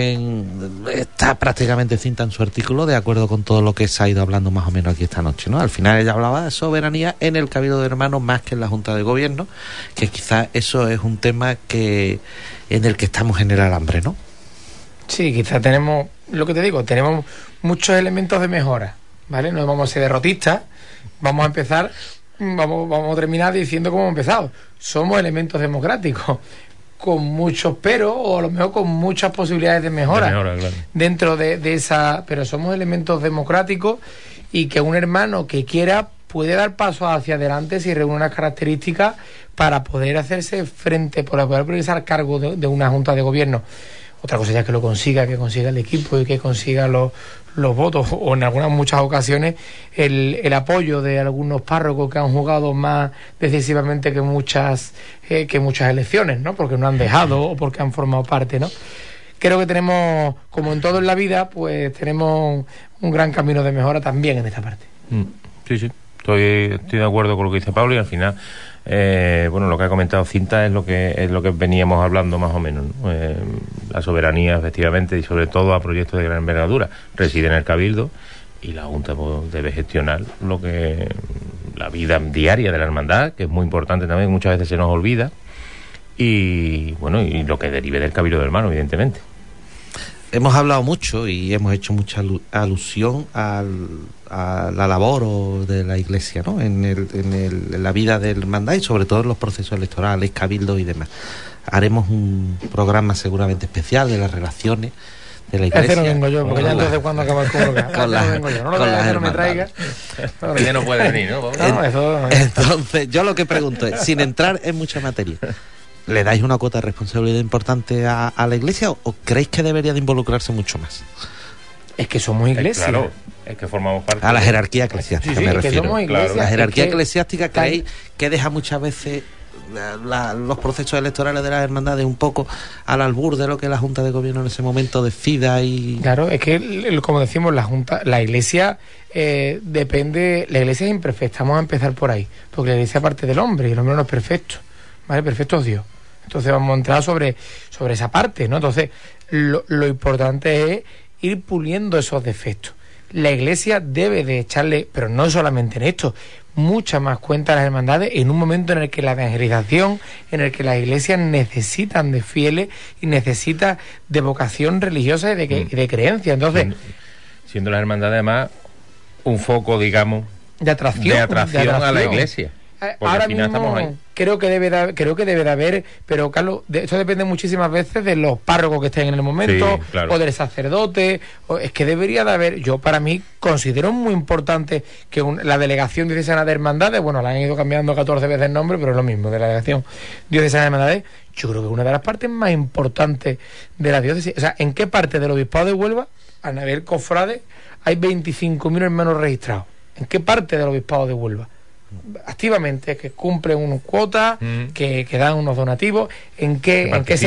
está prácticamente Cinta en su artículo de acuerdo con todo lo que se ha ido hablando más o menos aquí esta noche, ¿no? Al final ella hablaba de soberanía en el Cabildo de Hermanos más que en la Junta de Gobierno, que quizás eso es un tema en el que estamos en el alambre, ¿no? Sí, quizás tenemos, lo que te digo, tenemos muchos elementos de mejora, ¿vale? No vamos a ser derrotistas, vamos a empezar, vamos a terminar diciendo cómo hemos empezado. Somos elementos democráticos, con muchos peros o a lo mejor con muchas posibilidades de mejora, claro, dentro de esa, pero somos elementos democráticos y que un hermano que quiera puede dar pasos hacia adelante si reúne unas características para poder hacerse frente, para poder progresar a cargo de una junta de gobierno. Otra cosa ya que lo consiga, que consiga el equipo y que consiga los votos, o en algunas muchas ocasiones el apoyo de algunos párrocos que han jugado más decisivamente que muchas elecciones, ¿no? Porque no han dejado o porque han formado parte, ¿no? Creo que tenemos, como en todo en la vida, pues tenemos un gran camino de mejora también en esta parte. Sí, estoy de acuerdo con lo que dice Pablo, y al final lo que ha comentado Cinta es lo que veníamos hablando más o menos, ¿no? La soberanía, efectivamente, y sobre todo a proyectos de gran envergadura, reside en el Cabildo, y la Junta pues, debe gestionar la vida diaria de la hermandad, que es muy importante también, muchas veces se nos olvida, y lo que derive del Cabildo de Hermanos, evidentemente. Hemos hablado mucho y hemos hecho mucha alusión a la labor de la Iglesia, ¿no? En la vida del hermandad y sobre todo en los procesos electorales, cabildos y demás. Haremos un programa seguramente especial de las relaciones de la Iglesia. Ese no vengo yo, porque ya entonces cuando acaba el programa. No vengo yo, no me traiga. Ya no puede venir, ¿no? Entonces, yo lo que pregunto es, sin entrar en mucha materia, ¿le dais una cuota de responsabilidad importante a la Iglesia o creéis que debería de involucrarse mucho más? Es que somos Iglesia. Claro, es que formamos parte a la jerarquía eclesiástica, me refiero. Que somos Iglesia, claro. La jerarquía eclesiástica, ¿creéis que deja muchas veces los procesos electorales de las hermandades un poco al albur de lo que la Junta de Gobierno en ese momento decida? Claro, es que, como decimos, la Iglesia depende... La Iglesia es imperfecta, vamos a empezar por ahí, porque la Iglesia es parte del hombre y el hombre no es perfecto, ¿vale? Perfecto es Dios. Entonces vamos a entrar sobre esa parte, ¿no? Entonces lo importante es ir puliendo esos defectos. La Iglesia debe de echarle, pero no solamente en esto, mucha más cuenta a las hermandades en un momento en el que la evangelización, en el que las iglesias necesitan de fieles y necesitan de vocación religiosa y de creencia. Entonces, siendo las hermandades además un foco, digamos, de atracción a la Iglesia. Ahora mismo creo que debe de haber, pero Carlos, esto depende muchísimas veces de los párrocos que estén en el momento, sí, claro, o del sacerdote, es que debería de haber. Yo para mí considero muy importante que la delegación diocesana de hermandades, bueno, la han ido cambiando 14 veces el nombre, pero es lo mismo, de la delegación diocesana de hermandades, yo creo que es una de las partes más importantes de la diócesis. O sea, ¿en qué parte del obispado de Huelva, a nivel cofrade, hay 25.000 hermanos registrados? ¿En qué parte del obispado de Huelva? Activamente, que cumplen unas cuotas, que dan unos donativos, en qué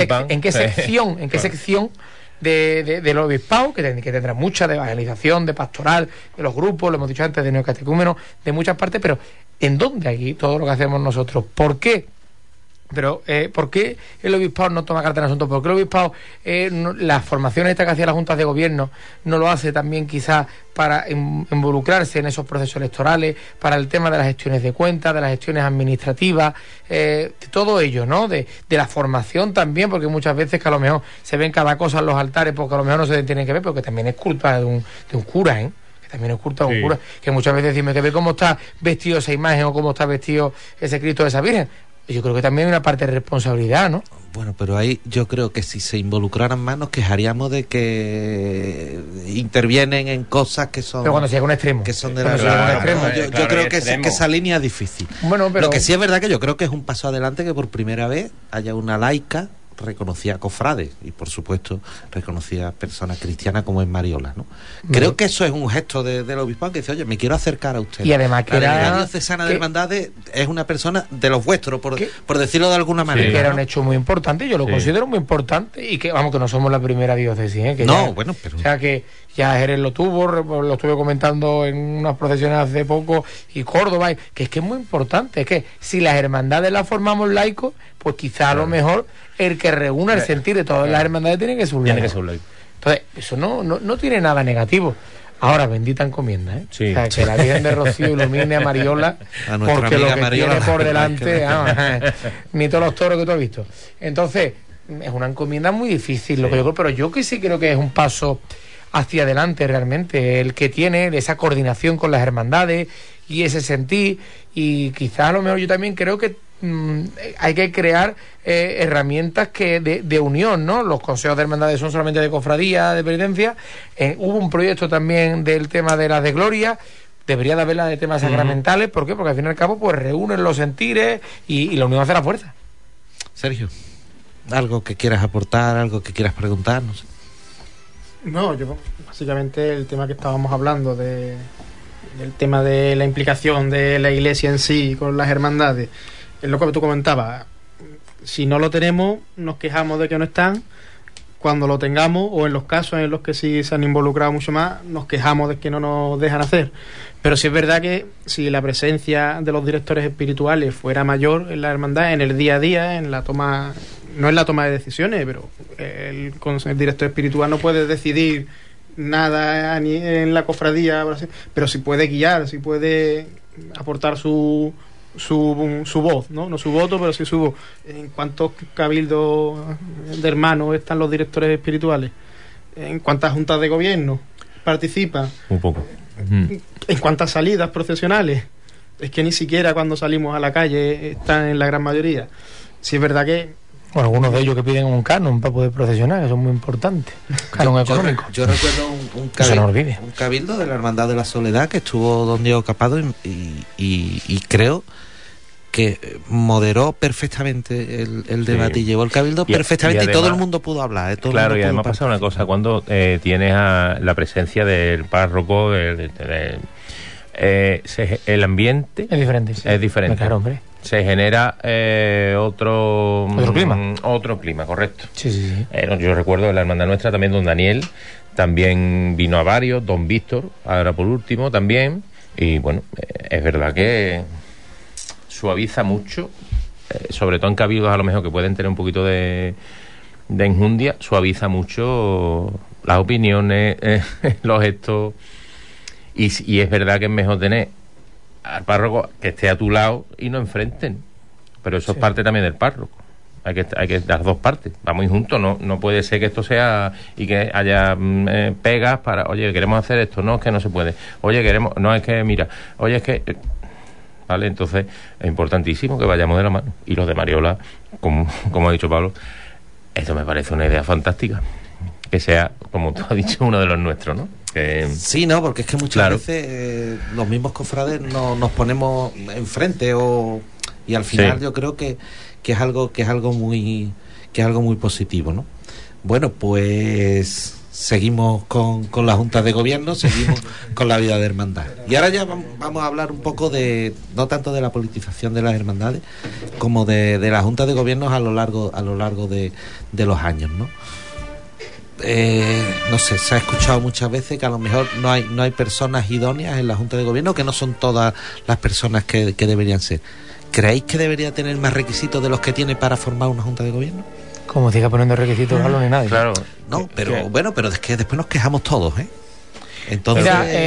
sección del obispado, que tendrá mucha de evangelización, de pastoral, de los grupos, lo hemos dicho antes, de neocatecúmenos, de muchas partes, pero ¿en dónde aquí todo lo que hacemos nosotros? ¿Por qué? Pero ¿por qué el obispado no toma carta en el asunto? ¿Por qué el obispado, las formaciones estas que hacía las juntas de gobierno, no lo hace también quizás para involucrarse en esos procesos electorales, para el tema de las gestiones de cuentas, de las gestiones administrativas, de todo ello, ¿no? De la formación también, porque muchas veces que a lo mejor se ven cada cosa en los altares, porque a lo mejor no se tienen que ver, porque también es culpa de un cura, ¿eh? Que también es culpa de un cura, que muchas veces decimos que ve cómo está vestido esa imagen o cómo está vestido ese Cristo de esa Virgen. Yo creo que también hay una parte de responsabilidad, ¿no? Bueno, pero ahí yo creo que si se involucraran más nos quejaríamos de que intervienen en cosas que son... Pero cuando se llega a un extremo. Que son de la... Yo creo que esa línea es difícil. Bueno, pero... Lo que sí es verdad que yo creo que es un paso adelante que por primera vez haya una laica reconocía cofrades y por supuesto reconocía personas cristianas como es Mariola, ¿no? Creo que eso es un gesto del obispado que dice, oye, me quiero acercar a usted. Y además que la diocesana de hermandades es una persona de los vuestros, por decirlo de alguna manera. Sí, que era un hecho muy importante, yo lo considero muy importante, y que vamos, que no somos la primera diócesis, que no, ya, bueno, pero... O sea que ya Jerez lo tuvo, lo estuve comentando en unas procesiones hace poco, y Córdoba, que es muy importante, es que si las hermandades las formamos laicos, pues quizá a lo mejor el que reúna el sentir de todas las hermandades tiene que ser un laico. Entonces, eso no tiene nada negativo. Ahora, bendita encomienda, ¿eh? Sí. O sea, que la Virgen de Rocío ilumine a Mariola, porque lo que Mariola tiene por delante, ni todos los toros que tú has visto. Entonces, es una encomienda muy difícil, lo que yo creo, pero yo que sí creo que es un paso hacia adelante realmente, el que tiene esa coordinación con las hermandades y ese sentir, y quizás a lo mejor yo también creo que hay que crear herramientas de unión, ¿no? Los consejos de hermandades son solamente de cofradía, de penitencia. Hubo un proyecto también del tema de las de gloria, debería de haberla de temas sacramentales. ¿Por qué? Porque al fin y al cabo pues reúnen los sentires y la unión hace la fuerza. Sergio, ¿algo que quieras aportar, algo que quieras preguntarnos? No, yo básicamente el tema que estábamos hablando del tema de la implicación de la Iglesia en sí con las hermandades, es lo que tú comentabas. Si no lo tenemos, nos quejamos de que no están. Cuando lo tengamos, o en los casos en los que sí se han involucrado mucho más, nos quejamos de que no nos dejan hacer. Pero sí es verdad que si la presencia de los directores espirituales fuera mayor en la hermandad, en el día a día, en la toma, no en la toma de decisiones, pero el director espiritual no puede decidir nada ni en la cofradía, pero sí puede guiar, sí puede aportar su voz, ¿no? Su voto, pero sí su voz. ¿En cuántos cabildos de hermanos están los directores espirituales? ¿En cuántas juntas de gobierno participan? Un poco. ¿En cuántas salidas procesionales? Es que ni siquiera cuando salimos a la calle están en la gran mayoría. Sí es verdad que... Bueno, algunos de ellos que piden un canon para poder procesionar, que son muy importantes. Canon económico. Yo recuerdo un cabildo de la Hermandad de la Soledad que estuvo don Diego Capado y creo que moderó perfectamente el debate y llevó el cabildo perfectamente y todo el mundo pudo hablar. Claro, y además pasa una cosa, cuando tienes a la presencia del párroco, el ambiente es diferente. Sí. Es diferente. Claro, hombre. Se genera otro clima. Otro clima, correcto. Sí. Yo recuerdo en la hermandad nuestra también don Daniel, también vino a varios, don Víctor, ahora por último también, y bueno, es verdad que suaviza mucho, sobre todo en cabildos a lo mejor que pueden tener un poquito de enjundia, suaviza mucho las opiniones, los gestos, y es verdad que es mejor tener al párroco que esté a tu lado y no enfrenten, pero eso es parte también del párroco. Hay que dar dos partes, vamos juntos, no puede ser que esto sea y que haya pegas para, oye, queremos hacer esto, no, es que no se puede, oye, queremos, no, es que mira, oye, es que vale, entonces es importantísimo que vayamos de la mano. Y los de Mariola, como ha dicho Pablo, esto me parece una idea fantástica, que sea, como tú has dicho, uno de los nuestros, ¿no? Sí, no, porque es que muchas veces los mismos cofrades nos ponemos enfrente y al final yo creo que es algo muy positivo, ¿no? Bueno, pues seguimos con la Junta de Gobierno, seguimos con la vida de hermandad. Y ahora ya vamos a hablar un poco no tanto de la politización de las hermandades, como de la Junta de Gobierno a lo largo de los años, ¿no? No sé, se ha escuchado muchas veces que a lo mejor no hay personas idóneas en la Junta de Gobierno, que no son todas las personas que deberían ser. ¿Creéis que debería tener más requisitos de los que tiene para formar una Junta de Gobierno? Como siga poniendo requisitos, no ni nadie. Claro. No, pero bueno, pero es que después nos quejamos todos, ¿eh? Entonces,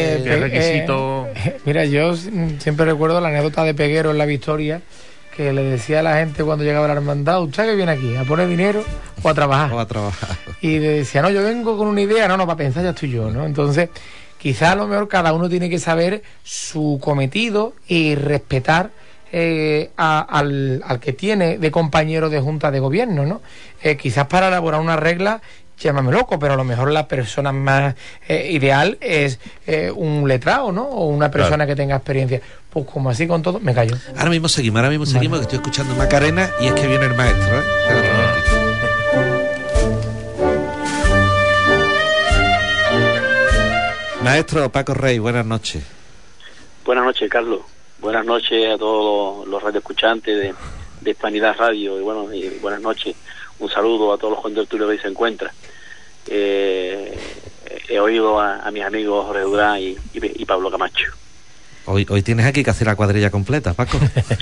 mira, yo siempre recuerdo la anécdota de Peguero en La Victoria, que le decía a la gente cuando llegaba a la hermandad, ¿usted que viene aquí? ¿A poner dinero o a trabajar? Y le decía, no, yo vengo con una idea, no, para pensar ya estoy yo, ¿no? Entonces, quizás a lo mejor cada uno tiene que saber su cometido y respetar al que tiene de compañero de Junta de Gobierno, ¿no? Quizás para elaborar una regla, llámame loco, pero a lo mejor la persona más ideal es un letrado, ¿no? O una persona que tenga experiencia. Pues como así con todo, me callo. Ahora mismo seguimos, que estoy escuchando Macarena y es que viene el maestro, ¿eh? Maestro Paco Rey, buenas noches. Buenas noches, Carlos. Buenas noches a todos los radioescuchantes de Hispanidad Radio. Y buenas noches. Un saludo a todos los contertulios que ahí se encuentran. He oído a mis amigos Jorge Durán y Pablo Camacho. Hoy tienes aquí que hacer la cuadrilla completa, Paco.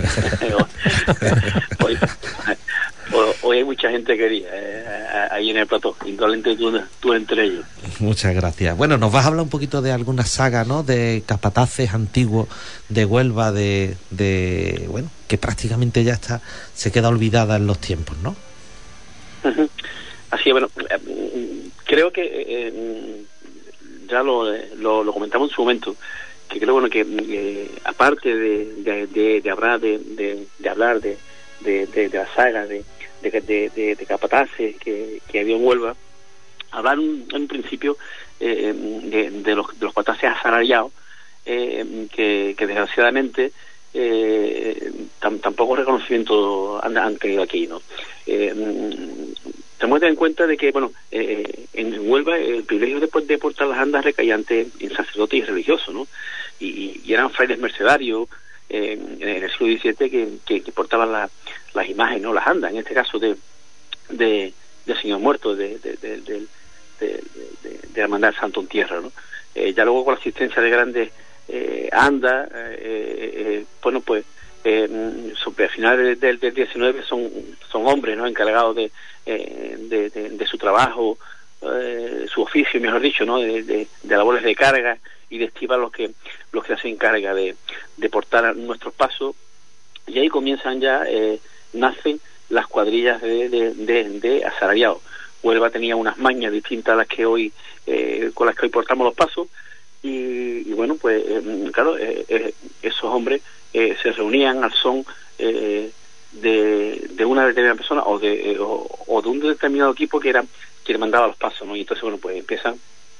Hoy hay mucha gente querida ahí en el plató, indolente tú entre ellos. Muchas gracias. Bueno, nos vas a hablar un poquito de alguna saga, ¿no? De capataces antiguos de Huelva, bueno, que prácticamente ya se queda olvidada en los tiempos, ¿no? Así es, bueno, creo que ya lo comentamos en su momento, que creo, bueno, que aparte de hablar de la saga de capataces que había en Huelva, hablar en un principio de los capataces asalariados, que desgraciadamente tampoco reconocimiento han tenido aquí, ¿no? Tenemos que tener en cuenta de que, bueno, en Huelva el privilegio de portar las andas recaía antes en sacerdotes y religiosos, ¿no? Y eran frailes mercedarios en el siglo XVII que portaban las imágenes, ¿no? Las andas, en este caso del Señor Muerto, de la Hermandad del Santo en Tierra, ¿no? Ya luego con la asistencia de grandes andas, bueno, pues a finales del 19 son hombres, ¿no? Encargados de su trabajo, su oficio, mejor dicho, ¿no? De labores de carga y de estiba los que se hacen carga de portar nuestros pasos, y ahí comienzan ya, nacen las cuadrillas de asalariados. Huelva tenía unas mañas distintas a las que hoy con las que hoy portamos los pasos, y bueno, pues claro, esos hombres se reunían al son de una determinada persona o de un determinado equipo que le mandaba los pasos, ¿no? Y entonces, bueno, pues empiezan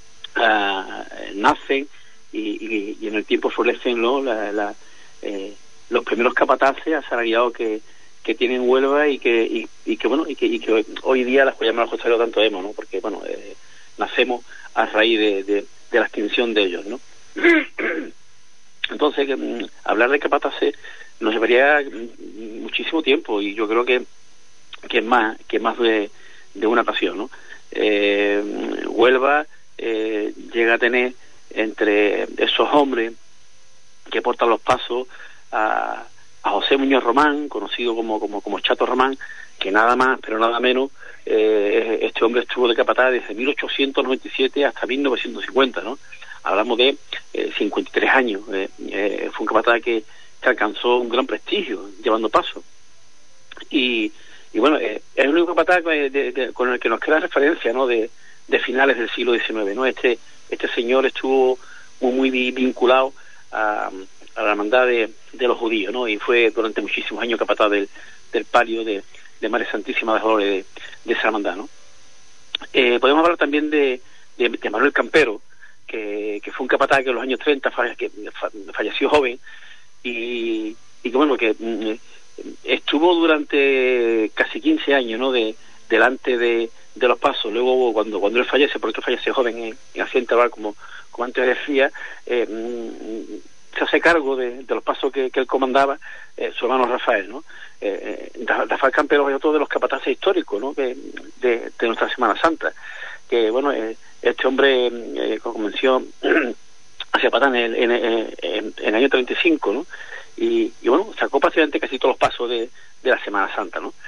nacen y en el tiempo florecen, ¿no? Los primeros capataces asalariados que tienen Huelva y que hoy día las llamamos costaleros tanto hemos, ¿no? Porque, bueno, nacemos a raíz de la extinción de ellos, ¿no? Entonces, hablar de capataces nos llevaría muchísimo tiempo, y yo creo que es más de una ocasión, ¿no? Huelva llega a tener entre esos hombres que portan los pasos a José Muñoz Román, conocido como Chato Román, que nada más pero nada menos, este hombre estuvo de capataz desde 1897 hasta 1950, ¿no? Hablamos de 53 años. Fue un capataz que alcanzó un gran prestigio llevando pasos, y bueno, es el único capataz con el que nos queda referencia, ¿no? de finales del siglo XIX, ¿no? Este señor estuvo muy vinculado a la hermandad de los judíos, ¿no? Y fue durante muchísimos años capataz del palio de María Santísima de Dolores de esa hermandad, ¿no? Podemos hablar también de Manuel Campero, que fue un capataz que en los años 30 falleció joven, y que, bueno, que estuvo durante casi 15 años, ¿no? Delante de los pasos. Luego, cuando él fallece, porque él fallece joven en accidente laboral, como antes decía, se hace cargo de los pasos que él comandaba su hermano Rafael, ¿no? Rafael Campero es otro de los capataces históricos, ¿no? de nuestra Semana Santa, que, bueno, este hombre comenzó hacia patán en el año 35, ¿no? Y bueno, sacó prácticamente casi todos los pasos de la Semana Santa, ¿no?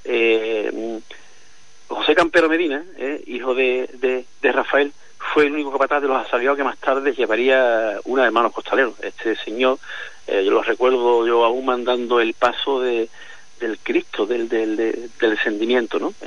José Campero Medina, hijo de Rafael, fue el único capataz de los asalariados que más tarde llevaría una de Hermanos Costaleros. Este señor, yo lo recuerdo yo aún mandando el paso del Cristo, del descendimiento, ¿no?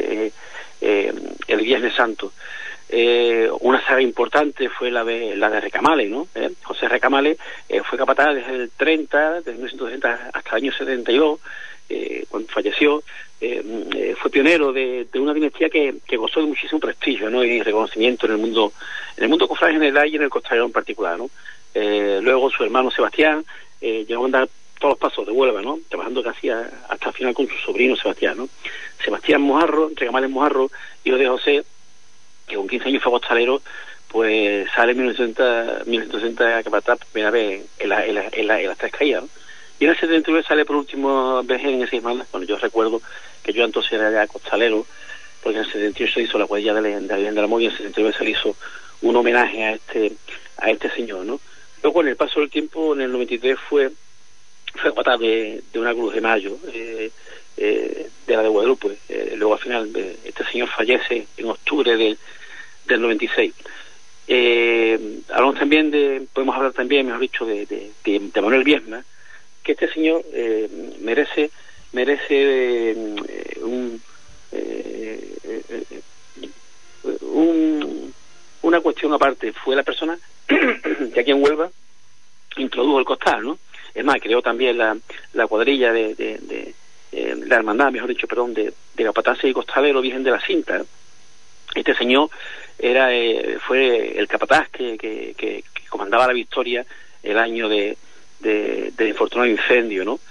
El Viernes Santo. Una saga importante fue la de Recamale, ¿no? José Recamale fue capataz desde el 30, desde 1930 hasta el año 72, cuando falleció. Fue pionero de una dinastía que gozó de muchísimo prestigio, ¿no? Y reconocimiento en el mundo cofrade en general y en el costalero en particular, ¿no? Luego su hermano Sebastián llegó a andar todos los pasos de Huelva, ¿no? Trabajando casi hasta el final con su sobrino Sebastián, ¿no? Sebastián Mojarro, Recamale Mojarro, hijo de José, que con 15 años fue costalero, pues sale en 1960 capataz por primera vez en las Tres Caídas, ¿no? Y en el 79 sale por última vez en ese Ismael. Bueno, yo recuerdo que yo entonces era ya costalero, porque en el 78 se hizo la cuadrilla de la Moya, y en el 79 se le hizo un homenaje a este señor, ¿no? Luego, con el paso del tiempo, en el 93 fue capataz de una Cruz de Mayo, de la de Guadalupe. Luego, al final, este señor fallece en octubre del 96. Hablamos también podemos hablar también, mejor dicho, de Manuel Viesma, que este señor merece una cuestión aparte. Fue la persona que aquí en Huelva introdujo el costal, ¿no? Es más, creó también la cuadrilla de la hermandad, mejor dicho, perdón, de capataces y costaleros Virgen de la Cinta, ¿no? Este señor fue el capataz que comandaba la Victoria el año del infortunado incendio, ¿no?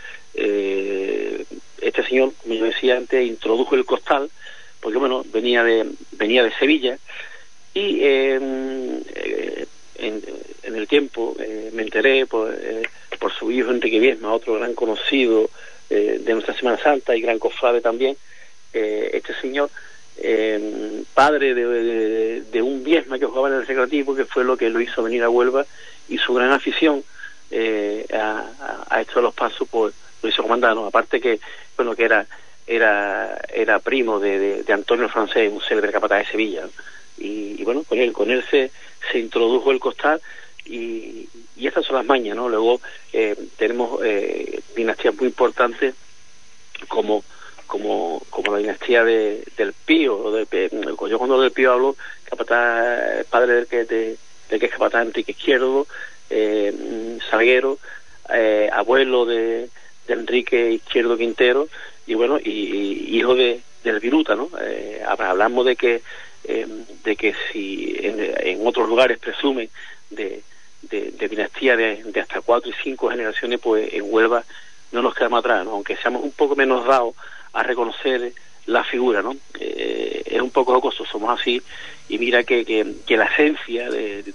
Este señor, como yo decía antes, introdujo el costal, porque bueno, venía de Sevilla, y en el tiempo me enteré por su hijo Enrique Viesma, otro gran conocido de nuestra Semana Santa y gran cofrade también. Este señor, padre de un Viesma que jugaba en el Recreativo, que fue lo que lo hizo venir a Huelva, y su gran afición a esto de los pasos, pues lo hizo comandar, ¿no? Aparte que bueno, que era primo de Antonio el Francés, un célebre capataz de Sevilla, ¿no? Y bueno, con él se introdujo el costal, y estas son las mañas, ¿no? Luego tenemos dinastías muy importantes como la dinastía del Pío. Yo cuando del Pío hablo, capataz, padre del que es capataz Enrique Izquierdo, Salguero, abuelo de Enrique Izquierdo Quintero, y bueno, y hijo del Viruta, ¿no? Hablamos de que si en otros lugares presumen de dinastía de hasta 4 y 5 generaciones, pues en Huelva no nos quedamos atrás, ¿no? Aunque seamos un poco menos dados a reconocer la figura, ¿no? Es un poco jocoso, somos así, y mira que la esencia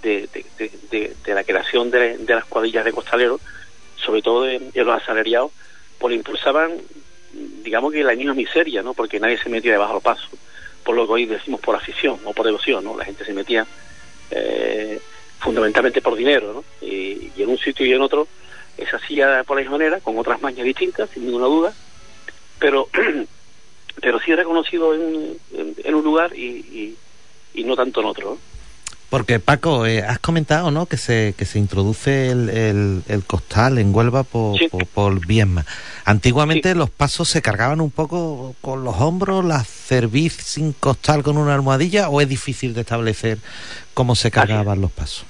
de la creación de las cuadrillas de costaleros, sobre todo de los asalariados, pues impulsaban, digamos que la misma miseria, ¿no? Porque nadie se metía debajo del paso, por lo que hoy decimos por afición, no por devoción, ¿no? La gente se metía fundamentalmente por dinero, ¿no? Y en un sitio y en otro se hacía por la misma manera, con otras mañas distintas, sin ninguna duda, pero sí reconocido en un lugar y no tanto en otro, ¿no? Porque, Paco, has comentado, ¿no?, que se introduce el costal en Huelva por Viesma. Antiguamente los pasos se cargaban un poco con los hombros, la cerviz sin costal con una almohadilla, ¿o es difícil de establecer cómo se cargaban los pasos?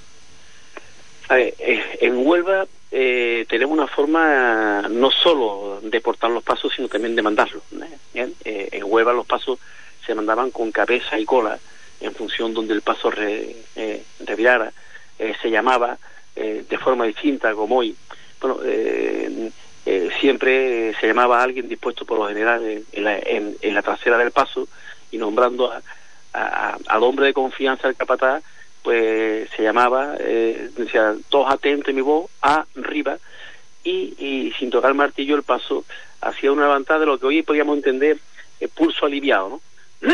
A ver, en Huelva tenemos una forma no solo de portar los pasos, sino también de mandarlos, ¿bien? En Huelva los pasos se mandaban con cabeza y cola, en función donde el paso revirara. Se llamaba de forma distinta, como hoy. Bueno, siempre se llamaba a alguien dispuesto por lo general en la trasera del paso, y nombrando al hombre de confianza del capataz, pues se llamaba, decía, todos atentos, mi voz, arriba, y sin tocar el martillo el paso hacía una levantada de lo que hoy podríamos entender pulso aliviado, ¿no?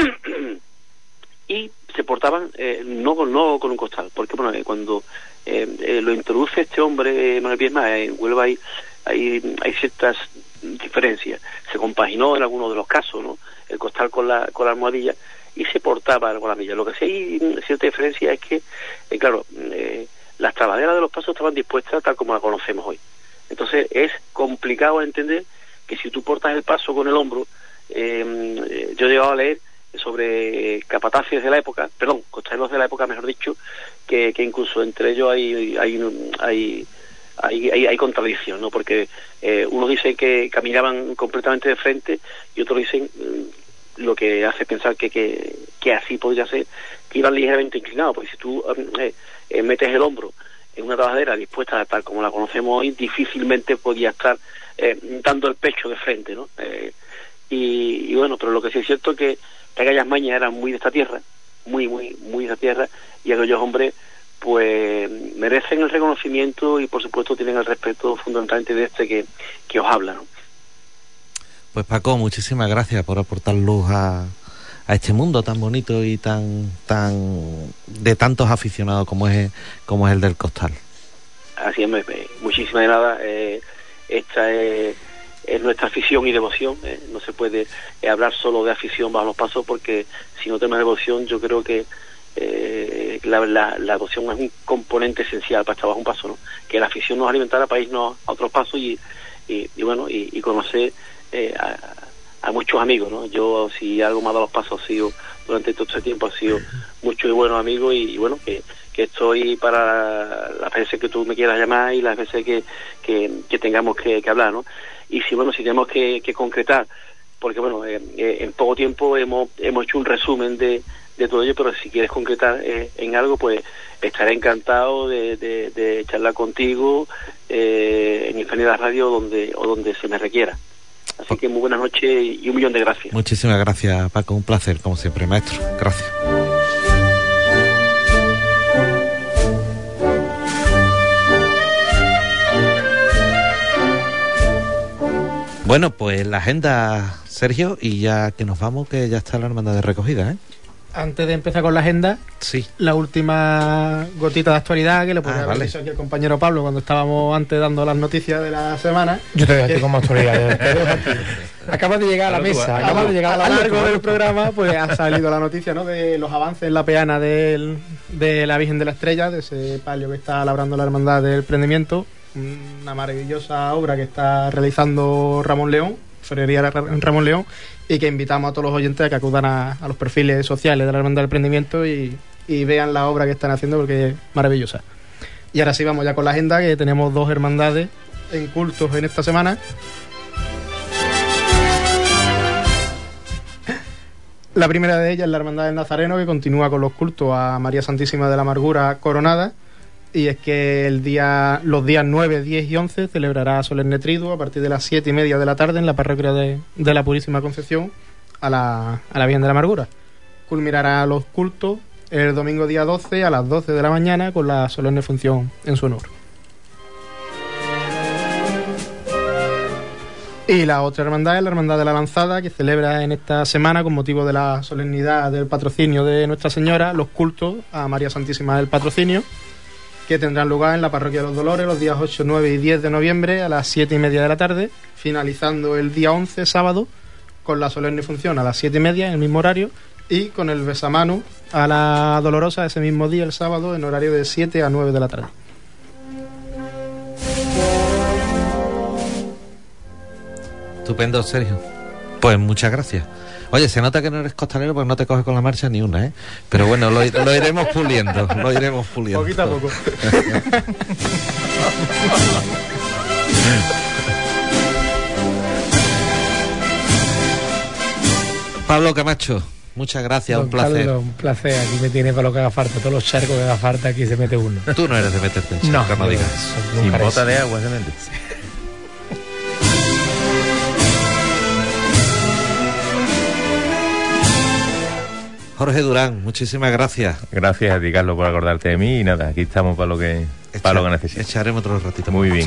Y se portaban no con un costal, porque bueno, cuando lo introduce este hombre, Manuel Viesma, en Huelva hay ciertas diferencias. Se compaginó en algunos de los casos, ¿no?, el costal con la almohadilla, y se portaba con la milla. Lo que sí hay cierta diferencia es que, claro, las trabaderas de los pasos estaban dispuestas tal como la conocemos hoy. Entonces es complicado entender que si tú portas el paso con el hombro, yo he llegado a leer sobre capataces de la época, costaleros de la época, mejor dicho, que incluso entre ellos hay contradicción, ¿no? Porque unos dicen que caminaban completamente de frente, y otros dicen, lo que hace pensar que así podría ser, que iban ligeramente inclinados, porque si tú metes el hombro en una trabajadera dispuesta tal como la conocemos hoy, difícilmente podía estar dando el pecho de frente, ¿no? Y bueno, pero lo que sí es cierto es que aquellas mañas eran muy de esta tierra, muy, muy, muy de tierra, y aquellos hombres pues merecen el reconocimiento y por supuesto tienen el respeto fundamentalmente de este que os habla, ¿no? Pues Paco, muchísimas gracias por aportar luz a este mundo tan bonito y tan de tantos aficionados como es el del Costal. Así es, muchísimas de nada. Esta es nuestra afición y devoción. No se puede hablar solo de afición bajo los pasos, porque si no tenemos devoción, yo creo que la devoción es un componente esencial para estar bajo un paso, ¿no? Que la afición nos alimentara para irnos a otros pasos y conocer a muchos amigos, ¿no? Yo, si algo me ha dado los pasos, ha sido durante todo este tiempo, ha sido muchos y buenos amigos, y bueno, que estoy para las veces que tú me quieras llamar y las veces que tengamos que hablar, ¿no? Y si tenemos que concretar, porque bueno, en poco tiempo hemos hecho un resumen de todo ello, pero si quieres concretar en algo, pues estaré encantado de charlar contigo en Hispanidad Radio o donde se me requiera. Así que muy buenas noches y 1.000.000 de gracias. Muchísimas gracias, Paco, un placer como siempre, maestro. Gracias. Bueno, pues la agenda, Sergio, y ya que nos vamos, que ya está la hermandad de recogida, ¿eh? Antes de empezar con la agenda, sí, la última gotita de actualidad que le podría haber dicho aquí al compañero Pablo cuando estábamos antes dando las noticias de la semana. Yo te dejo como actualidad. Acabas de llegar a la mesa, acabas de llegar a lo largo del programa, pues ha salido la noticia, ¿no?, de los avances en la peana de la Virgen de la Estrella, de ese palio que está labrando la Hermandad del Prendimiento, una maravillosa obra que está realizando Ramón León, Ferrería Ramón León, y que invitamos a todos los oyentes a que acudan a los perfiles sociales de la Hermandad del Prendimiento y vean la obra que están haciendo, porque es maravillosa. Y ahora sí, vamos ya con la agenda, que tenemos 2 hermandades en cultos en esta semana. La primera de ellas es la Hermandad del Nazareno, que continúa con los cultos a María Santísima de la Amargura coronada, y es que los días 9, 10 y 11 celebrará solemne triduo a partir de las 7:30 de la tarde en la parroquia de la Purísima Concepción a la Virgen de la Amargura. Culminará los cultos el domingo día 12 a las 12 de la mañana con la solemne función en su honor. Y la otra hermandad es la Hermandad de la Lanzada, que celebra en esta semana, con motivo de la solemnidad del patrocinio de Nuestra Señora, los cultos a María Santísima del Patrocinio, que tendrán lugar en la Parroquia de los Dolores los días 8, 9 y 10 de noviembre a las 7:30 de la tarde, finalizando el día 11, sábado, con la solemne función a las 7:30 en el mismo horario, y con el besamano a la Dolorosa ese mismo día, el sábado, en horario de 7 a 9 de la tarde. Estupendo, Sergio. Pues muchas gracias. Oye, se nota que no eres costalero porque no te coges con la marcha ni una, ¿eh? Pero bueno, lo iremos puliendo, Poquito a poco. Pablo Camacho, muchas gracias, Don un placer. Carlos, un placer, aquí me tiene para lo que haga falta, todos los charcos que haga falta aquí se mete uno. Tú no eres de meterte en charcos, no digas eso. Sin bota de agua se mete. Jorge Durán, muchísimas gracias. Gracias a ti, Carlos, por acordarte de mí, y nada, aquí estamos para lo que necesites. Echaremos otro ratito. Muy bien.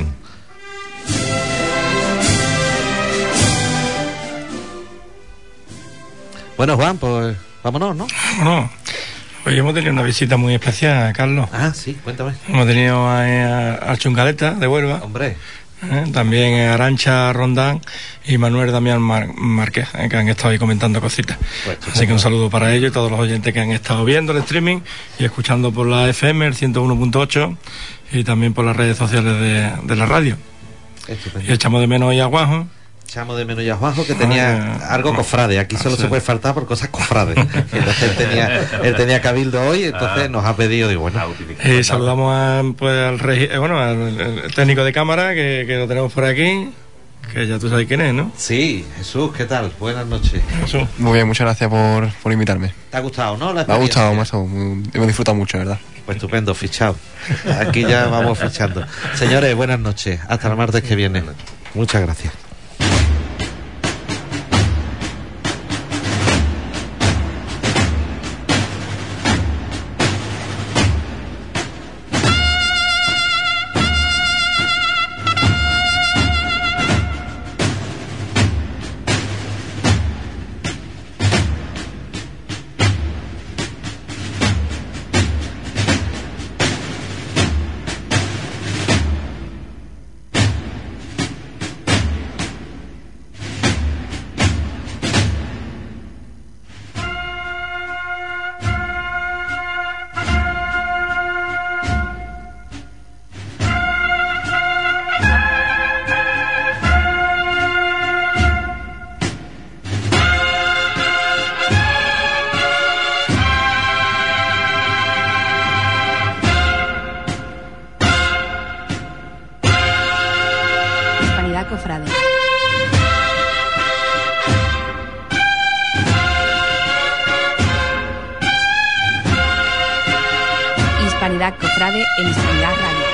Bueno, Juan, pues vámonos, ¿no? Vámonos. Hoy hemos tenido una visita muy especial, Carlos. Ah, sí, cuéntame. Hemos tenido a Chungaleta de Huelva. Hombre. También Arancha Rondán y Manuel Damián Márquez, que han estado ahí comentando cositas. Pues, así que un saludo para ellos y todos los oyentes que han estado viendo el streaming y escuchando por la FM, el 101.8, y también por las redes sociales de la radio. Y echamos de menos hoy a Guajo. Echamos de menos ya a Juanjo, que tenía algo cofrade. Aquí solo se puede faltar por cosas cofrades. Entonces él tenía cabildo hoy, entonces nos ha pedido, digo, bueno. Saludamos al técnico de cámara que lo tenemos por aquí, que ya tú sabes quién es, ¿no? Sí, Jesús, ¿qué tal? Buenas noches. Jesús. Muy bien, muchas gracias por invitarme. ¿Te ha gustado, no? Me ha gustado, hemos disfrutado mucho, ¿verdad? Pues estupendo, fichado. Aquí ya vamos fichando. Señores, buenas noches. Hasta el martes que viene. Muchas gracias. Cofrade en Hispanidad Radio.